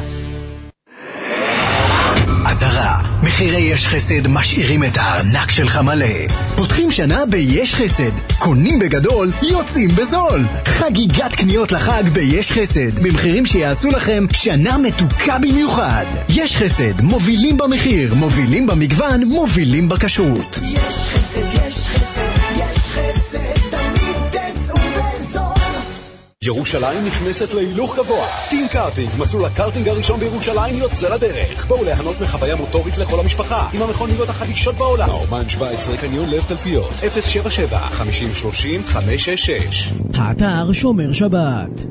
Speaker 11: עזרה, מחירי יש חסד משאירים את הארנק שלך מלא. פותחים שנה ביש חסד. קונים בגדול, יוצאים בזול. חגיגת קניות לחג ביש חסד. במחירים שיעשו לכם שנה מתוקה במיוחד. יש חסד, מובילים במחיר, מובילים במגוון, מובילים בכשרות.
Speaker 12: יש חסד, יש חסד, יש חסד, תמיד תצאו בזול.
Speaker 7: ירושלים נכנסת להילוך גבוה. טים קארטינג, מסלול הקארטינג הראשון בירושלים יוצא לדרך. בואו ליהנות מחוויה מוטורית לכל המשפחה עם המכוניות החדישות בעולם. אומן שבע עשרה קניון לב תלפיות, אפס שבע שבע חמישים שלושים חמש שש שש.
Speaker 23: האתר שומר שבת.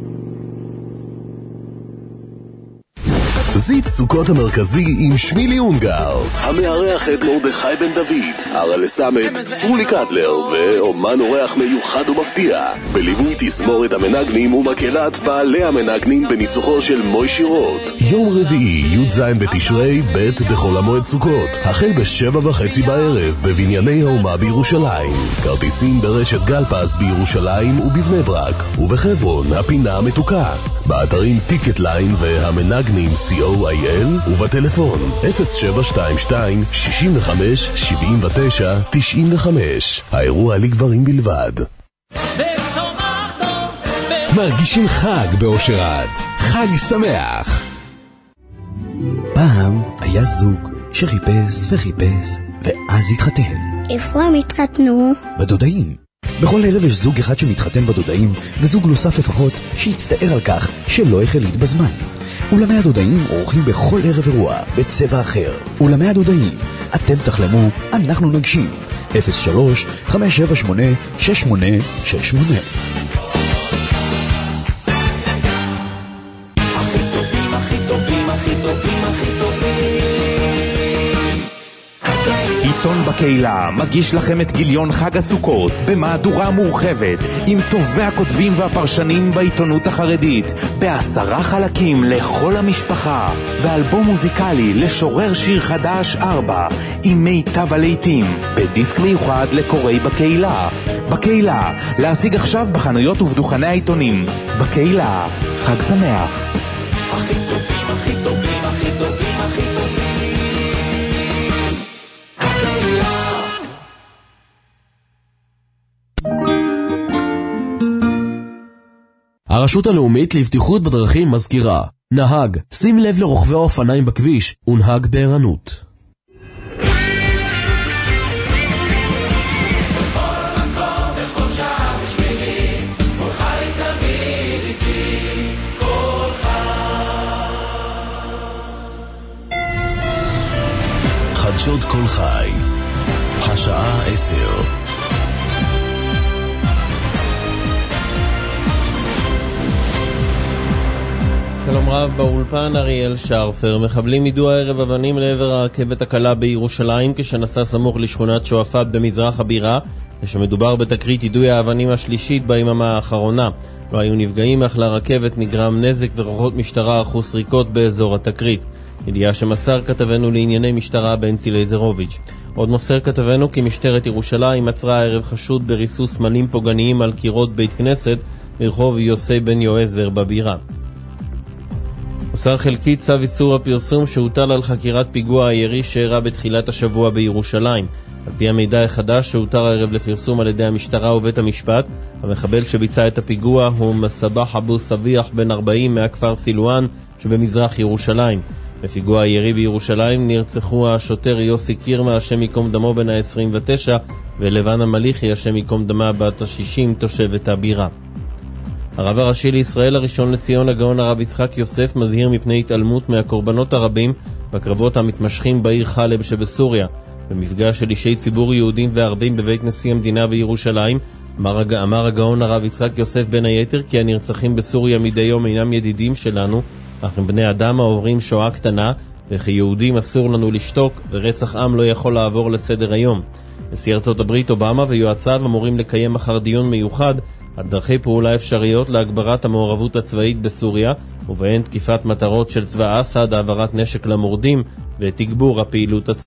Speaker 2: זית סוכות המרכזי עם שמילי אונגר, המארח את מרדכי בן דוד, ארל סמד, סרולי קטלר ואומן אורח מיוחד ומפתיע, בליווי תזמורת המנגנים ומקהלת בעלי המנגנים בניצוחו של מוישי רוט. יום רביעי י"ז בתשרי ב' בחול המועד סוכות, החל בשבע וחצי בערב בבנייני האומה בירושלים. כרטיסים ברשת גלפס בירושלים ובבני ברק, ובחברון הפינה המתוקה, באתרים טיקט ליין והמנגנים סי או איי אל, ובטלפון אפס שבע שתיים שתיים שש חמש שבע תשע תשע חמש. האירוע לגברים בלבד.
Speaker 3: מרגישים חג באושר עד. חג שמח.
Speaker 24: פעם היה זוג שחיפש וחיפש ואז התחתן.
Speaker 16: איפה הם התחתנו?
Speaker 24: בדודאים. בכל ערב יש זוג אחד שמתחתן בדודאים, וזוג נוסף לפחות שיצטער על כך שלא החליט בזמן. אולמי הדודאים עורכים בכל ערב אירוע בצבע אחר. אולמי הדודאים, אתם תחלמו, אנחנו נגשים. אפס שלוש חמש שבע שמונה שש שמונה שש שמונה.
Speaker 12: הכי טובים, הכי טובים, הכי טובים, הכי טובים.
Speaker 25: עיתון בקהילה מגיש לכם את גיליון חג הסוכות במהדורה מורחבת עם טובי הכותבים והפרשנים בעיתונות החרדית בעשרה חלקים לכל המשפחה, ואלבום מוזיקלי לשורר שיר חדש ארבע עם מיטב הלהיטים בדיסק מיוחד לקוראי בקהילה. בקהילה, להשיג עכשיו בחנויות ובדוכני העיתונים. בקהילה, חג שמח.
Speaker 12: הכי טובים, הכי טובים, הכי טובים, הכי טובים.
Speaker 14: הרשות הלאומית לבטיחות בדרכים מזכירה: נהג, שים לב לרוכבי האופניים בכביש ונהג בערנות.
Speaker 2: חדשות כל חי, השעה עשר.
Speaker 26: שלום רב, באולפן אריאל שרפר. מחבלים יידו הערב אבנים לעבר הרכבת הקלה בירושלים כשנסע סמוך לשכונת שועפאט במזרח הבירה, ושמדובר בתקרית יידוי האבנים השלישית ביממה האחרונה. לא היו נפגעים, אך לרכבת נגרם נזק וכוחות משטרה ערכו סריקות באזור התקרית. ידיעה שמסר כתבנו לענייני משטרה בנצי לייזרוביץ'. עוד מוסר כתבנו כי משטרת ירושלים עצרה הערב חשוד בריסוס סמלים פוגעניים על קירות בית כנסת ברחוב יוסי בן יועזר בבירה. הוסר חלקית צו איסור הפרסום שהוטל על חקירת פיגוע הירי שאירע בתחילת השבוע בירושלים. על פי המידע החדש שהותר הערב לפרסום על ידי המשטרה ובית המשפט, המחבל שביצע את הפיגוע הוא מסבח אבו סביח בן ארבעים מהכפר סילואן שבמזרח ירושלים. בפיגוע הירי בירושלים נרצחו השוטר יוסי קירמה השם יקום דמו בן ה-עשרים ותשע ולבנה מליחי השם יקום דמה בת ה-שישים תושבת הבירה. הרב הראשי לישראל הראשון לציון הגאון הרב יצחק יוסף מזהיר מפני התעלמות מהקורבנות הרבים בקרבות המתמשכים בעיר חלב שבסוריה. במפגש של אישי ציבור יהודים וערבים בבית נשיא המדינה בירושלים, אמר הגאון הרב יצחק יוסף בין היתר כי הנרצחים בסוריה מדי יום אינם ידידים שלנו, אך הם בני אדם העוברים שואה קטנה, וכיהודים אסור לנו לשתוק, ורצח עם לא יכול לעבור לסדר היום. נשיא ארצות הברית אובמה ויועציו אמורים לקיים מחר דיון מיוחד על דרכי פעולה אפשריות להגברת המעורבות הצבאית בסוריה, ובהן תקיפת מטרות של צבא אסד, העברת נשק למורדים ותגבור הפעילות הצבאית.